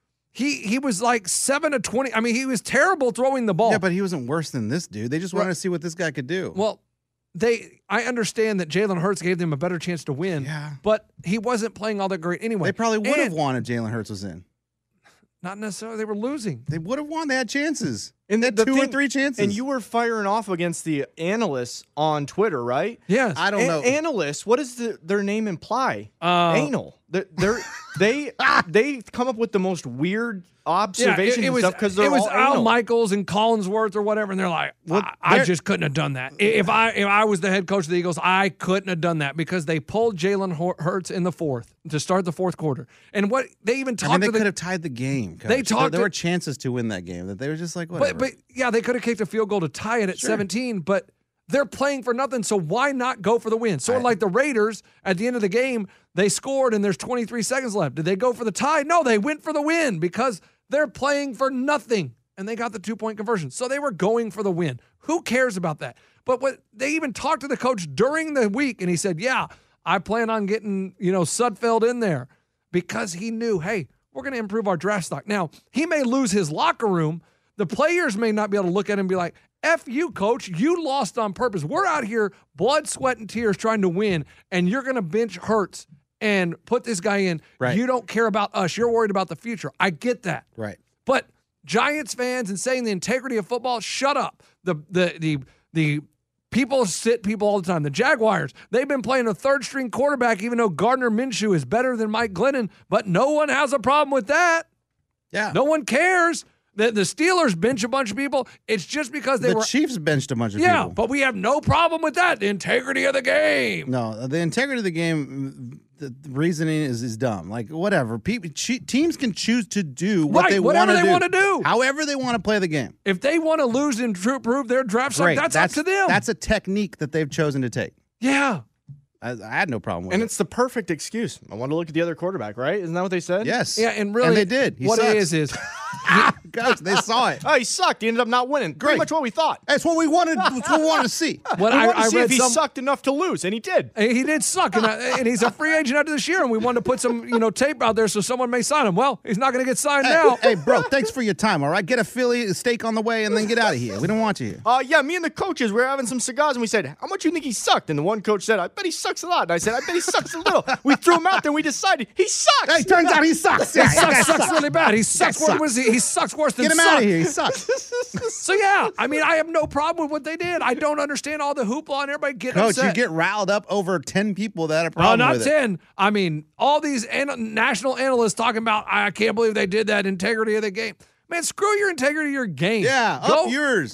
He he was like seven to twenty. I mean, he was terrible throwing the ball. Yeah, but he wasn't worse than this dude. They just wanted Right. to see what this guy could do. Well, they. I understand that Jalen Hurts gave them a better chance to win, Yeah. but he wasn't playing all that great anyway. They probably would have And won if Jalen Hurts was in. Not necessarily. They were losing. They would have won. They had chances. And They had the two or thing- three chances. And you were firing off against the analysts on Twitter, right? Yes. I don't A- know. Analysts, what does the, their name imply? Uh, Anal. They're, they're, they they come up with the most weird Yeah, observations it, it and was stuff because they're it was all Al anal. Michaels and Collinsworth or whatever, and they're like, Well, I, I they're- just couldn't have done that. I- If I if I was the head coach of the Eagles, I couldn't have done that because they pulled Jalen Hur- Hurts in the fourth to start the fourth quarter. And what they even I talked mean, they to the could have tied the game. Coach. They There- talked There to- were chances to win that game that they were just like, whatever. But, but yeah, they could have kicked a field goal to tie it at Sure. seventeen, but they're playing for nothing, so why not go for the win? Sort of I- like the Raiders at the end of the game, they scored and there's twenty-three seconds left. Did they go for the tie? No, they went for the win because they're playing for nothing and they got the two-point conversion. So they were going for the win. Who cares about that? But what they even talked to the coach during the week and he said, yeah, I plan on getting, you know, Sudfeld in there because he knew, hey, we're going to improve our draft stock. Now, he may lose his locker room. The players may not be able to look at him and be like, F you, coach. You lost on purpose. We're out here, blood, sweat, and tears trying to win, and you're going to bench Hurts and put this guy in. Right. You don't care about us. You're worried about the future. I get that. right. But Giants fans and saying the integrity of football, shut up. The the the the people sit people all the time. The Jaguars, they've been playing a third string quarterback, even though Gardner Minshew is better than Mike Glennon, but no one has a problem with that. Yeah. No one cares. The, the Steelers bench a bunch of people. It's just because they the were. Chiefs benched a bunch of yeah, people. but we have no problem with that. The integrity of the game. No, the integrity of the game, the reasoning is, is dumb. Like, whatever. People, che- teams can choose to do what Right, they want whatever to they do. wanna do. However they want to play the game. If they want to lose and tr- prove their draft stock, Great. that's, that's up to them. That's a technique that they've chosen to take. yeah. I, I had no problem with And it. it's the perfect excuse. I want to look at the other quarterback, right? Isn't that what they said? Yes. Yeah, and really, And they did. He what sucks. it is is Coach, they saw it. Oh, he sucked. He ended up not winning. Pretty Great. much what we thought. That's what we wanted. That's what we wanted to see. what we I, wanted to I see read if he some, sucked enough to lose, and he did. he did suck, and, I, and he's a free agent after this year, and we wanted to put some you know tape out there so someone may sign him. Well, he's not going to get signed Hey, now. hey, bro, thanks for your time, all right? Get a Philly a steak on the way and then get out of here. We don't want you here. Uh, yeah, me and the coaches, we were having some cigars, and we said, how much do you think he sucked? And the one coach said, I bet he sucks a lot. And I said, I bet he sucks a little. We threw him out there, and we decided, he sucks. Hey, turns out he sucks. He Yeah, sucks, that sucks really bad. He sucks. sucks. Worse, what is he? he sucks worse than Get him suck. out of here. He sucks. So yeah, I mean, I have no problem with what they did. I don't understand all the hoopla and everybody getting Coach, upset. you get riled up over ten people that have a Oh, problem not with it. ten. I mean, all these an- national analysts talking about, I can't believe they did that integrity of the game. Man, screw your integrity of your game. Yeah, Go. up yours.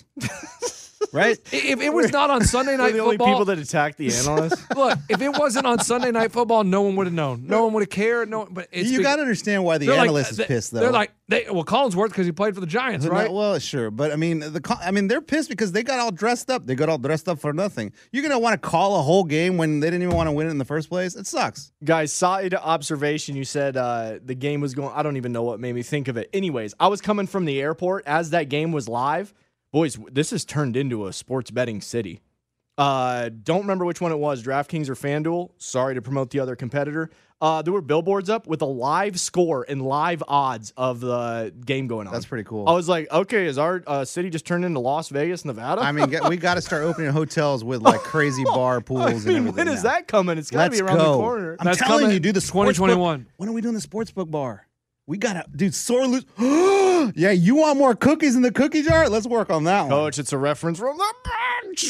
Right? If it was not on Sunday We're Night the only Football, people that attack the analysts. look, if it wasn't on Sunday Night Football, no one would have known. No one would have cared. No, but it's You be- got to understand why the they're like- analyst is they- pissed, though. They're like, they, well, Collinsworth because he played for the Giants, They're right? not- well, sure, but I mean, the co- I mean, they're pissed because they got all dressed up. They got all dressed up for nothing. You're gonna want to call a whole game when they didn't even want to win it in the first place. It sucks. Guys, side observation, you said uh, the game was going, I don't even know what made me think of it. Anyways, I was coming from the airport as that game was live. Boys, this has turned into a sports betting city. Uh, don't remember which one it was, DraftKings or FanDuel. Sorry to promote the other competitor. Uh, there were billboards up with a live score and live odds of the game going on. That's pretty cool. I was like, okay, is our uh, city just turned into Las Vegas, Nevada? I mean, get- we got to start opening hotels with like crazy bar pools I and mean, everything. when is now. that coming? It's got to Let's be around go. the corner. I'm That's telling coming you, do the twenty twenty-one. sportsbook- When are we doing the sportsbook bar? We gotta, dude. Sore loose. Yeah, you want more cookies in the cookie jar? Let's work on that one, Coach, it's a reference from the bench.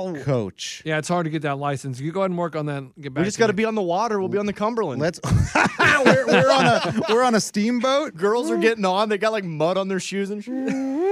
Coach. Yeah, it's hard to get that license. You go ahead and work on that. And get back. We just to got to me. be on the water. We'll be on the Cumberland. Let's. we're, we're on a we're on a steamboat. Girls are getting on. They got like mud on their shoes and shit.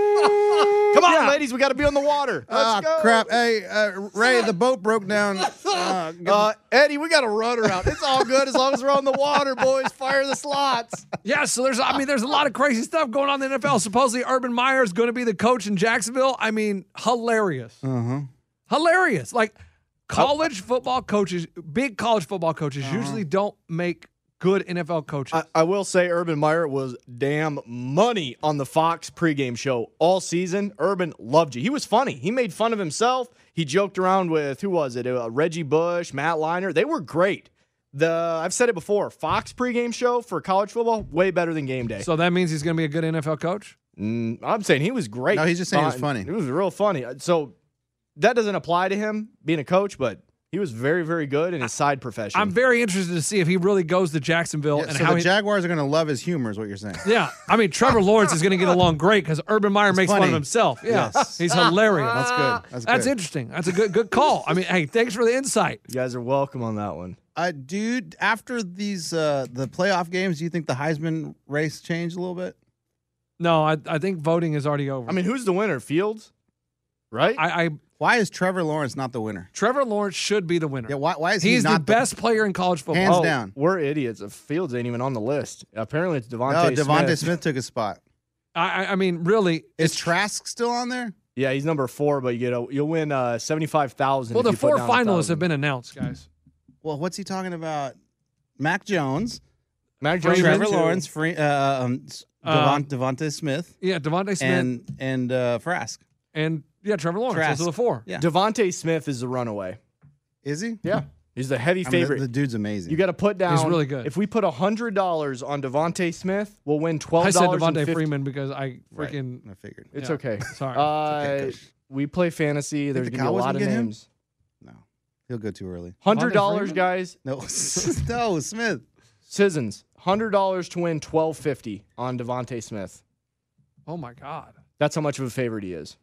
Come on, ladies. We got to be on the water. Let's Ah, go. crap. Hey, uh, Ray, the boat broke down. Uh, get- Uh, Eddie, we got a rudder out. It's all good as long as we're on the water, boys. Fire the slots. Yeah, so there's, I mean, there's a lot of crazy stuff going on in the N F L. Supposedly, Urban Meyer is going to be the coach in Jacksonville. I mean, hilarious. uh-huh. Hilarious. Like, college football coaches, big college football coaches, usually don't make good N F L coaches. I, I will say Urban Meyer was damn money on the Fox pregame show all season. Urban loved you. He was funny. He made fun of himself. He joked around with, who was it? Uh, Reggie Bush, Matt Leinart. They were great. The I've said it before, Fox pregame show for college football, way better than game day. so that means he's going to be a good N F L coach? Mm, I'm saying he was great. No, he's just saying he was Fine. funny. It was real funny. So that doesn't apply to him being a coach, but he was very, very good in his side profession. I'm very interested to see if he really goes to Jacksonville Yeah, and so how the he. Jaguars are going to love his humor, is what you're saying. Yeah, I mean, Trevor Lawrence is going to get along great because Urban Meyer makes fun funny. of himself. Yeah, Yes. he's hilarious. That's good. That's, That's good. interesting. That's a good good call. I mean, hey, thanks for the insight. you guys are welcome on that one. Uh, dude, after these uh, the playoff games, do you think the Heisman race changed a little bit? No, I I think voting is already over. I mean, who's the winner? Fields? Right? I, I Why is Trevor Lawrence not the winner? Trevor Lawrence should be the winner. Yeah, why, why is he He's not the best player in college football. Hands Oh, down. We're idiots. Fields ain't even on the list. Apparently, it's Devontae No, Smith. Devontae Smith took a spot. I, I- I mean, really, Is Trask still on there? Yeah, he's number four, but you get a, you'll win uh, seventy-five thousand. well, the four finalists have been announced, guys. Well, what's he talking about? Mac Jones, Mac Freeman, Jones, Trevor too. Lawrence, Free, uh, um, Um, Devon, Devontae Smith, Yeah, Devontae Smith and, and and uh, Frask. yeah, Trevor Lawrence. Trask. Those are the four. Yeah, Devontae Smith is the runaway. is he? Yeah, he's the heavy I mean, favorite. the, the dude's amazing. you got to put down. He's really good. If we put a hundred dollars on Devontae Smith, we'll win twelve I dollars. said Devontae Freeman because I Right. freaking. I figured. It's Yeah. okay. Sorry. Uh, okay, Coach. we play fantasy. There's the gonna be a Cowboys lot will of get him? names. No, he'll go too early. Hundred dollars, Freeman? guys. No, no, Smith. Citizens, hundred dollars to win twelve fifty on Devontae Smith. Oh my God. That's how much of a favorite he is.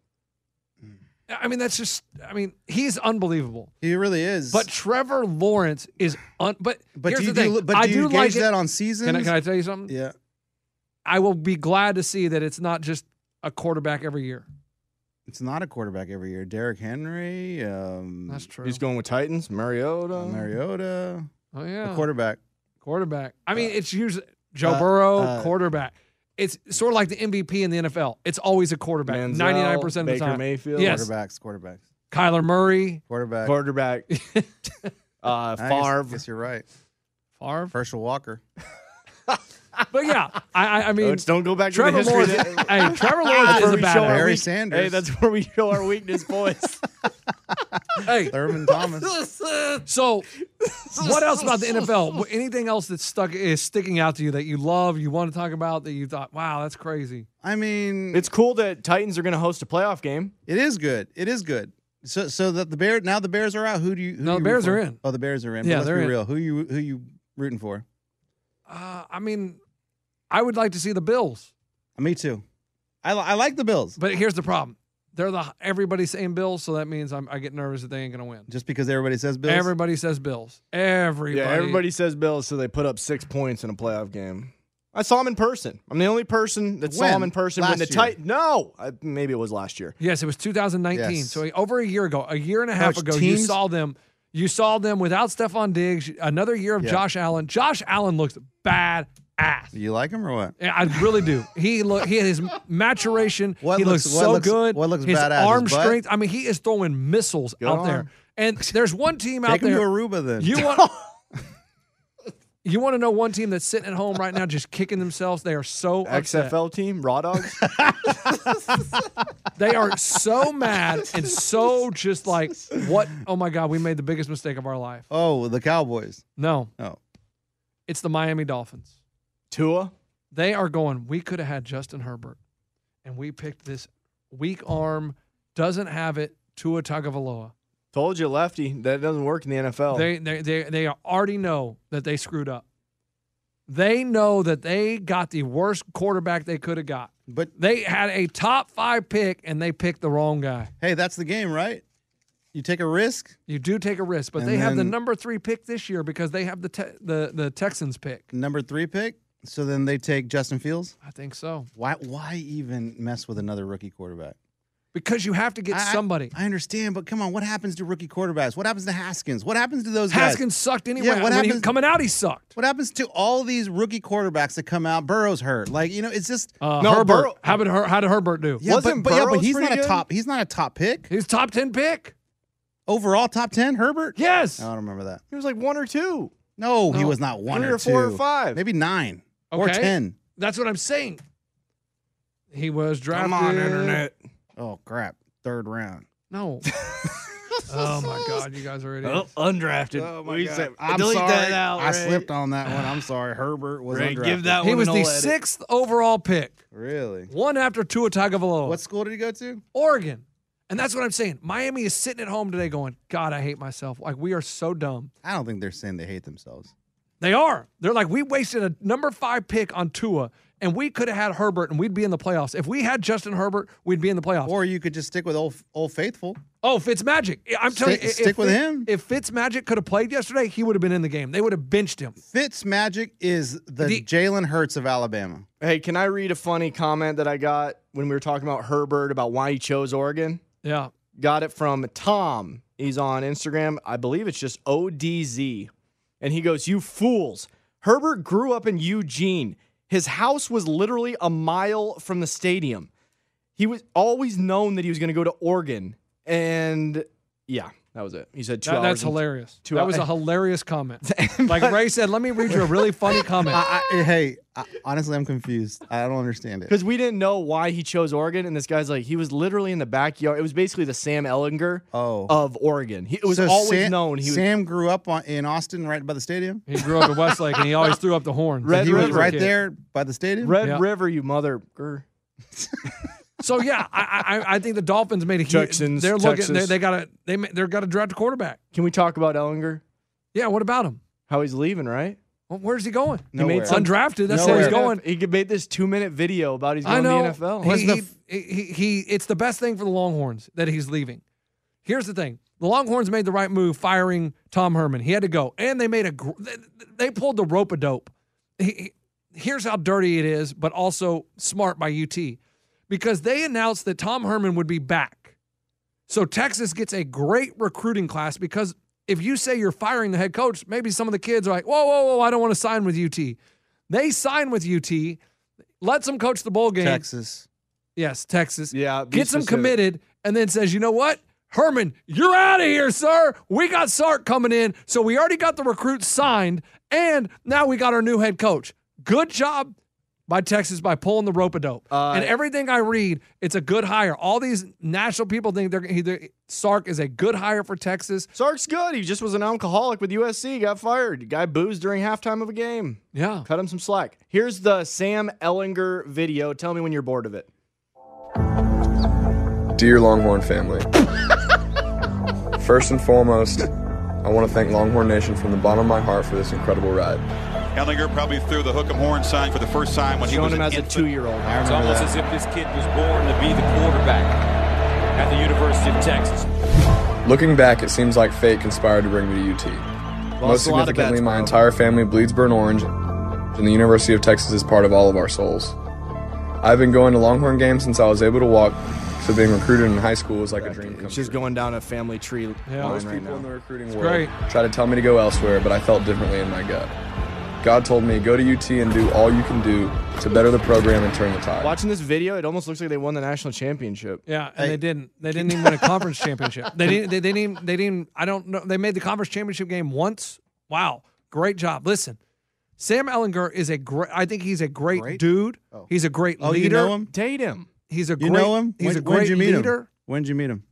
I mean, that's just. I mean, he's unbelievable. He really is. But Trevor Lawrence is. Un, but but here's do you, the thing. do, but I do you do gauge like it. that on seasons? Can I, can I tell you something? Yeah. I will be glad to see that it's not just a quarterback every year. It's not a quarterback every year. Derrick Henry. Um, That's true. He's going with Titans. Mariota. uh, Mariota. Oh, yeah. A quarterback. Quarterback. I mean, it's usually Joe uh, Burrow, uh, quarterback. It's sort of like the M V P in the N F L. It's always a quarterback, Manziel, ninety-nine percent of the Baker time. Mayfield. Yes. Quarterbacks. Quarterbacks. Kyler Murray. Quarterback. Quarterback. uh, I guess, Favre. guess you're right. Favre. Herschel Walker. But yeah, I, I, I mean, Coach, don't go back to Trevor the history. Lawrence. Hey, Trevor Lawrence That's is where a we show our badass. Barry weak- Sanders. Hey, that's where we show our weakness, boys. Hey, Thurman Thomas. so what else about the N F L? Anything else that's stuck is sticking out to you that you love, you want to talk about, that you thought, wow, that's crazy. I mean, It's cool that Titans are going to host a playoff game. it is good. It is good. So, so that the Bears now the Bears are out. Who do you? Who No, do the you Bears root for? are in. Oh, the Bears are in. But Yeah, let's they're be in. real. Who you who you rooting for? Uh, I mean, I would like to see the Bills, Me too. I, li- I like the Bills but here's the problem: they're the everybody's saying Bills, so that means I'm, I get nervous that they ain't gonna win. just because everybody says Bills. Everybody says Bills. Everybody. Yeah, everybody says Bills, so they put up six points in a playoff game. I saw him in person. I'm the only person that saw When? him in person when Last the year? Titans. No, I, maybe it was last year. Yes, it was two thousand nineteen. Yes. So over a year ago, a year and a half Coach, ago, you teams- saw them. You saw them without Stephon Diggs. Another year of Yeah. Josh Allen. Josh Allen looks bad ass. You like him or what? Yeah, I really do. He look. He his maturation. What he looks- looks, what so looks- good. what looks his badass? His arm butt? strength. I mean, he is throwing missiles Good out arm. there. And there's one team out Take him there. to Aruba then. You want. You want to know one team that's sitting at home right now, just kicking themselves? They are so X upset. F L team, Raw Dogs. They are so mad and so just like, what? Oh my God, we made the biggest mistake of our life. oh, the Cowboys. No, Oh, it's the Miami Dolphins. Tua. They are going, we could have had Justin Herbert, and we picked this weak arm, doesn't have it, Tua Tagovailoa. Told you, lefty. That doesn't work in the N F L. They, they, they, they already know that they screwed up. They know that they got the worst quarterback they could have got. but They had a top five pick, and they picked the wrong guy. hey, that's the game, right? You take a risk. You do take a risk, but And they have the then- number three pick this year because they have the te- the the Texans pick. Number three pick. So then they take Justin Fields. I think so Why? Why even mess with another rookie quarterback? because you have to get I- somebody. I, I understand, but come on, what happens to rookie quarterbacks? What happens to Haskins? What happens to those guys? Haskins sucked anyway. Yeah, what when he, happens- coming out, he sucked. What happens to all these rookie quarterbacks that come out? Burrow's hurt. Like, you know, it's just Uh, No, Herbert. Burrow- how did Her- how did Herbert do? yeah, Wasn't but, but yeah, but Burrow's he's not pretty a good? top. He's not a top pick He's top ten pick. overall. Top ten, Herbert. Yes. I don't remember that. He was like one or two. No, he No. was not one Three or, or four two. or five. maybe nine or Okay. ten. That's what I'm saying. He was drafted. Come on, internet. Oh crap! Third round. No. Oh my God, you guys are idiots. undrafted. Oh my We God. said- I'm delete sorry. that out, I Ray. slipped on that one. I'm sorry. Herbert was Ray, undrafted. give that He one was an the old edit. sixth overall pick, Really? one after Tua Tagovailoa. What school did he go to? Oregon. And that's what I'm saying. Miami is sitting at home today going, God, I hate myself. Like, we are so dumb. I don't think they're saying they hate themselves. They are. They're like, we wasted a number five pick on Tua, and we could have had Herbert, and we'd be in the playoffs. If we had Justin Herbert, we'd be in the playoffs. Or you could just stick with old Old Faithful. oh, Fitzmagic. I'm telling Stick- you, stick if, with if, him. If Fitzmagic could have played yesterday, he would have been in the game. They would have benched him. Fitzmagic is the, The- Jalen Hurts of Alabama. Hey, can I read a funny comment that I got when we were talking about Herbert about why he chose Oregon? Yeah. Got it from Tom. He's on Instagram. I believe it's just O D Z. And he goes, "You fools. Herbert grew up in Eugene. His house was literally a mile from the stadium. He was always known that he was going to go to Oregon." And yeah, that was it. He said two That- hours. that's and- hilarious. two that hou- was a hilarious comment. Like Ray said, let me read you a really funny comment. I, I, hey, I, honestly, I'm confused. I don't understand it. Because we didn't know why he chose Oregon, and this guy's like, he was literally in the backyard. It was basically the Sam Ellinger Oh. of Oregon. He, it was So always Sam, known he was Sam grew up on, in Austin, right by the stadium. He grew up in Westlake, and he always threw up the horn. Red he was River right kid. there by the stadium. Red Yeah. River, you mother. grr. So yeah, I, I I think the Dolphins made a huge. Texans, They're looking. Texas. They, they got to. They ma- they're got to draft a quarterback. Can we talk about Ellinger? Yeah. What about him? How he's leaving, right? Well, where's he going? He made Nowhere. some- Undrafted. That's Nowhere. where he's going. He could make this two minute video about he's I going to know. the N F L. He, What's the he, he, he, It's the best thing for the Longhorns that he's leaving. Here's the thing: the Longhorns made the right move firing Tom Herman. He had to go, and they made a. gr- They, they pulled the rope a dope. He, he- here's how dirty it is, but also smart by U T. because they announced that Tom Herman would be back. So Texas gets a great recruiting class because if you say you're firing the head coach, maybe some of the kids are like, whoa, whoa, whoa, I don't want to sign with U T. They sign with U T, lets them coach the bowl game. Texas. Yes, Texas. Yeah. be Gets them specific. committed and then says, you know what? Herman, you're out of here, sir. We got Sark coming in. So we already got the recruit signed, and now we got our new head coach. Good job by Texas by pulling the rope-a-dope. Uh, and everything I read, it's a good hire. All these national people think they're either Sark is a good hire for Texas. Sark's good. He just was an alcoholic with U S C. Got fired. Guy boozed during halftime of a game. Yeah. Cut him some slack. Here's the Sam Ellinger video. Tell me when you're bored of it. Dear Longhorn family, first and foremost, I want to thank Longhorn Nation from the bottom of my heart for this incredible ride. Ellinger probably threw the hook 'em horn sign for the first time when he Showing was him an as a infant. two-year-old. It's almost as if this kid was born to be the quarterback at the University of Texas. Looking back, it seems like fate conspired to bring me to U T. Most a lot of significantly, bets, my bro. entire family bleeds burnt orange, and the University of Texas is part of all of our souls. I've been going to Longhorn games since I was able to walk, so being recruited in high school was like a dream come It's just true. going down a family tree Yeah. line Most right people now. in the recruiting It's world great. try to tell me to go elsewhere, but I felt differently in my gut. God told me, go to U T and do all you can do to better the program and turn the tide. Watching this video, it almost looks like they won the national championship. Yeah, and Hey. they didn't. They didn't even win a conference championship. They didn't. They didn't. Even, they didn't. I don't know. They made the conference championship game once. Wow, great job. Listen, Sam Ellinger is a great. I think he's a great, Great? dude. Oh. He's a great Oh, leader. you know him? Date him. He's a You great. know him? He's when, a great when'd you meet leader. him? When'd you meet him?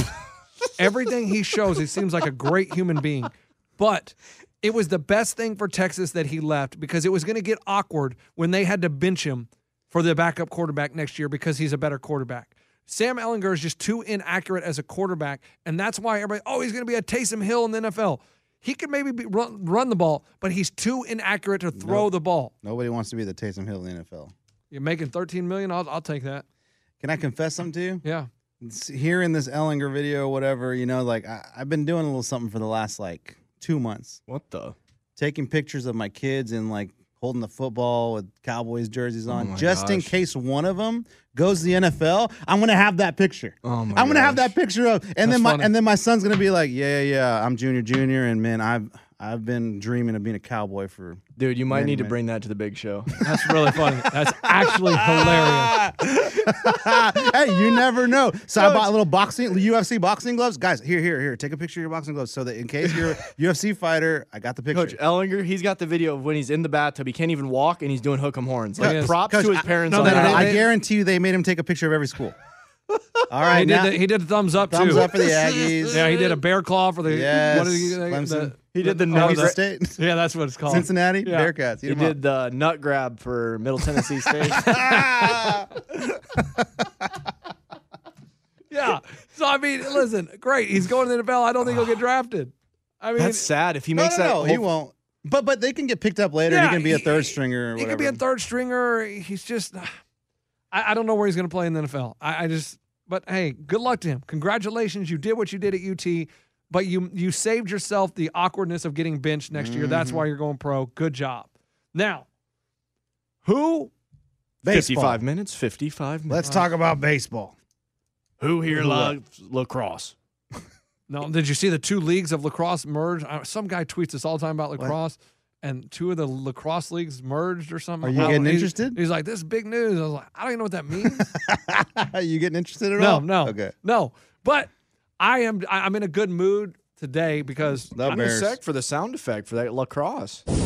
Everything he shows, he seems like a great human being. But it was the best thing for Texas that he left because it was going to get awkward when they had to bench him for the backup quarterback next year because he's a better quarterback. Sam Ellinger is just too inaccurate as a quarterback, and that's why everybody, oh, he's going to be a Taysom Hill in the N F L. He can maybe be, run, run the ball, but he's too inaccurate to throw Nope. the ball. Nobody wants to be the Taysom Hill in the N F L. You're making thirteen million dollars, I'll, I'll take that. Can I confess something to you? Yeah. It's hearing this Ellinger video or whatever, you know, like I, I've been doing a little something for the last like two months. What the? Taking pictures of my kids and like holding the football with Cowboys jerseys on, my just in gosh. case one of them goes to the N F L. I'm gonna have that picture. Oh my I'm gonna have gosh. that picture of, and That's then my funny. and then my son's gonna be like, yeah, yeah, yeah, I'm Junior, Junior, and man, I've I've been dreaming of being a Cowboy for. Dude, you might Many, need to many. bring that to the big show. That's really funny. That's actually hilarious. Hey, you never know. So I bought little boxing, U F C boxing gloves. Guys, here, here, here. Take a picture of your boxing gloves so that in case you're a U F C fighter, I got the picture. Coach Ellinger, he's got the video of when he's in the bathtub. He can't even walk, and he's doing hook 'em horns. Like, Yes. props Coach, to his I- parents no, on they- that. No, no, I they- guarantee you they made him take a picture of every school. All right, He did, now, the, he did the thumbs up, thumbs too. up for the Aggies. Yeah, he did a bear claw for the. Yes, what did he, the, Clemson. He did the oh, nut Kansas grab. State, Yeah, that's what it's called. Cincinnati, Yeah. Bearcats. Eat He 'em up. did the nut grab for Middle Tennessee State. Yeah. So, I mean, listen, great. He's going to the N F L. I don't think he'll get drafted. I mean, That's sad. If he No, makes no, that, no, he whole- won't. But but they can get picked up later. Yeah, he can be a he- third stringer or he whatever. could be a third stringer. He's just, I, I don't know where he's going to play in the N F L. I, I just, but hey, good luck to him. Congratulations. You did what you did at U T, but you you saved yourself the awkwardness of getting benched next year. That's why you're going pro. Good job. Now, who? Baseball. fifty-five minutes, fifty-five minutes. Let's talk about baseball. Who here Who loves lacrosse? No, did you see the two leagues of lacrosse merge? Uh, Some guy tweets us all the time about lacrosse, and two of the lacrosse leagues merged or something. Are you Oh, getting he- interested? He's like, this is big news. I was like, I don't even know what that means. Are you getting interested at no, all? no, Okay. no. But I am. I- I'm in a good mood today because The I'm in a Bears. sec for the sound effect for that lacrosse. oh,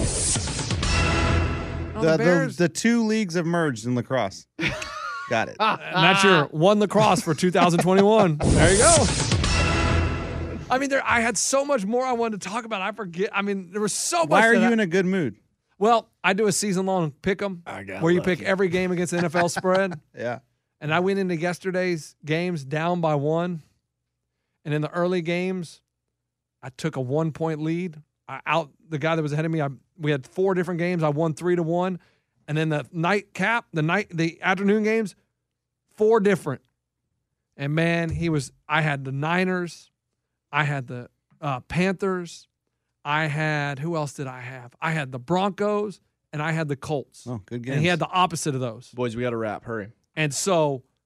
The, the the, Bears. the two leagues have merged in lacrosse. Got it. and that's your one lacrosse for two thousand twenty-one. There you go. I mean, there. I had so much more I wanted to talk about. I forget. I mean, there was so much. Why are that you I- in a good mood? Well, I do a season long pick 'em I got where you lucky. pick every game against the N F L spread. Yeah. And I went into yesterday's games down by one. And in the early games, I took a one point lead. I out the guy that was ahead of me. I we had four different games. I won three to one. And then the night cap, the night, the afternoon games, four different. And man, he was. I had the Niners, I had the uh, Panthers, I had who else did I have? I had the Broncos, and I had the Colts. Oh, good game. And he had the opposite of those. Boys, we got to wrap. Hurry. And so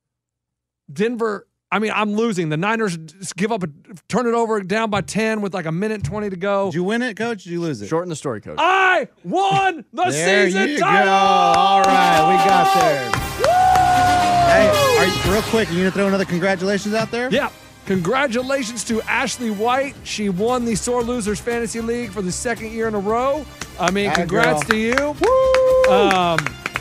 Denver, I mean, I'm losing. The Niners give up, a, turn it over down by ten with like a minute twenty to go. Did you win it, Coach? Did you lose it? Shorten the story, Coach. I won the there season you title. Go. All right, we got there. Hey, are you, real quick, you going to throw another congratulations out there? Yeah. Congratulations to Ashley White. She won the Sore Losers Fantasy League for the second year in a row. I mean, Atta congrats girl. to you. Woo! Um,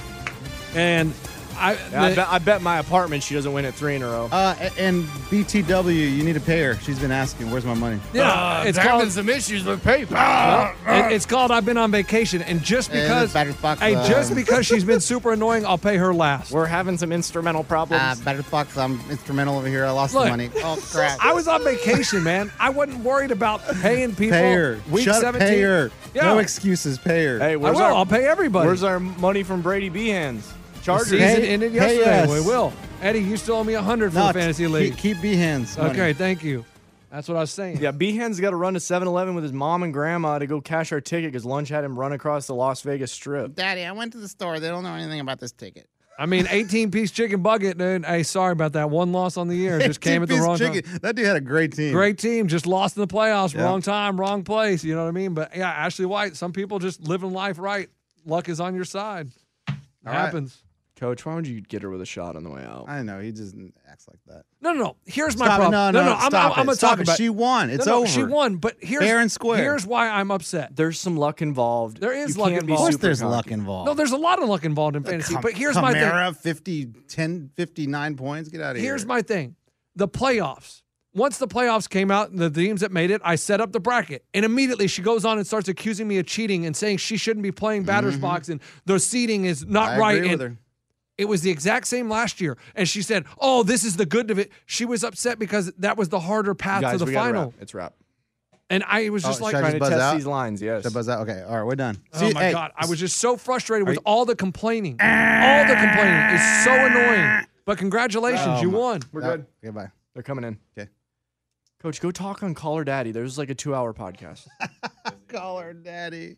and I, Yeah, the, I, bet, I bet my apartment she doesn't win it three in a row. Uh, a- and B T W, you need to pay her. She's been asking, where's my money? yeah, it's called some issues with PayPal. Well, it- it's called I've been on vacation, and just Eh, because better fuck hey, them. just because she's been super annoying, I'll pay her last. We're having some instrumental problems. Uh, better fuck, I'm instrumental over here. I lost Look, the money. Oh, crap. I was on vacation, man. I wasn't worried about paying people. Pay her. Week Shut up, seventeen. pay her. Yeah. No excuses, pay her. hey, I where's will. our, I'll pay everybody. where's our money from Brady Behan's? The Chargers. season Pay- ended pay yesterday. us. We will. Eddie, you still owe me a hundred for no, the fantasy keep, league. Keep B-hands. money. Okay, thank you. That's what I was saying. Yeah, Behan's got to run to seven eleven with his mom and grandma to go cash our ticket because lunch had him run across the Las Vegas Strip. Daddy, I went to the store. They don't know anything about this ticket. I mean, eighteen-piece chicken bucket, dude. Hey, sorry about that. One loss on the year. Just came at the Two-piece wrong chicken. time. That dude had a great team. Great team. Just lost in the playoffs. Yeah. Wrong time, wrong place. You know what I mean? But, yeah, Ashley White, some people just living life right. Luck is on your side. It All right. happens. Coach, why would you get her with a shot on the way out? I know. He just acts like that. No, no, no. Here's my Stop it. problem. No, no, I'm, stop I'm, I'm it. going to Stop talk it. about She won. It's no, no, over. She won, but here's, Fair and square. here's why I'm upset. There's some luck involved. There is You luck can't be involved. Of course super there's cocky. luck involved. No, there's a lot of luck involved in fantasy, Cam- but here's my thing. Camara, fifty, ten, fifty-nine points. Get out of here. Here's my thing. The playoffs. Once the playoffs came out and the teams that made it, I set up the bracket. And immediately she goes on and starts accusing me of cheating and saying she shouldn't be playing batter's box and the seating is not I right. agree and with her. it was the exact same last year. And she said, oh, this is the good of it. She was upset because that was the harder path Guys, to the we gotta final. wrap. It's wrap. And I was just Oh, like, should I Trying just to buzz test out? these lines, yes. Should I buzz out? Okay. All right. We're done. oh See, my hey, God. I was just so frustrated with you- all the complaining. all the complaining is so annoying. But congratulations, Oh, you my- won. We're Oh, good. Okay, bye. They're coming in. Okay. Coach, go talk on Call Her Daddy. There's like a two-hour podcast. Call her daddy.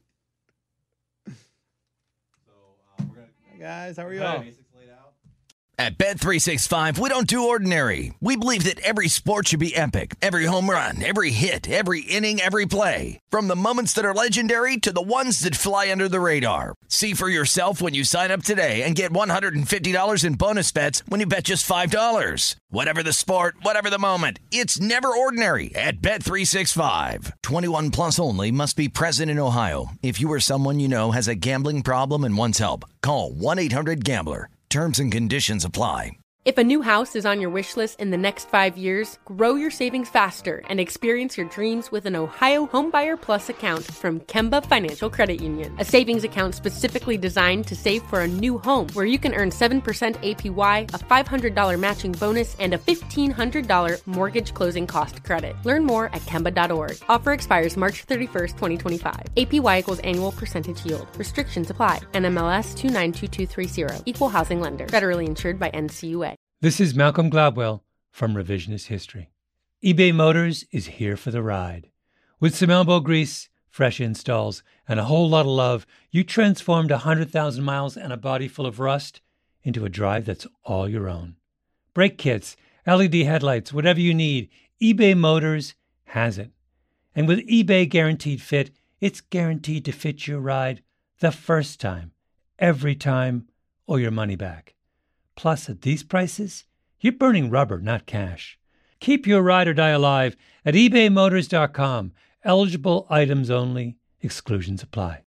Hey guys, how are you? At Bet three sixty-five, we don't do ordinary. We believe that every sport should be epic. Every home run, every hit, every inning, every play. From the moments that are legendary to the ones that fly under the radar. See for yourself when you sign up today and get one hundred fifty dollars in bonus bets when you bet just five dollars. Whatever the sport, whatever the moment, it's never ordinary at Bet three sixty-five. twenty-one plus only. Must be present in Ohio. If you or someone you know has a gambling problem and wants help, call one eight hundred gambler. Terms and conditions apply. If a new house is on your wish list in the next five years, grow your savings faster and experience your dreams with an Ohio Homebuyer Plus account from Kemba Financial Credit Union. A savings account specifically designed to save for a new home where you can earn seven percent A P Y, a five hundred dollars matching bonus, and a fifteen hundred dollars mortgage closing cost credit. Learn more at Kemba dot org. Offer expires March thirty-first, twenty twenty-five. A P Y equals annual percentage yield. Restrictions apply. N M L S two nine two two three zero. Equal housing lender. Federally insured by N C U A. This is Malcolm Gladwell from Revisionist History. eBay Motors is here for the ride. With some elbow grease, fresh installs, and a whole lot of love, you transformed one hundred thousand miles and a body full of rust into a drive that's all your own. Brake kits, L E D headlights, whatever you need, eBay Motors has it. And with eBay Guaranteed Fit, it's guaranteed to fit your ride the first time, every time, or your money back. Plus, at these prices, you're burning rubber, not cash. Keep your ride or die alive at ebay motors dot com. Eligible items only. Exclusions apply.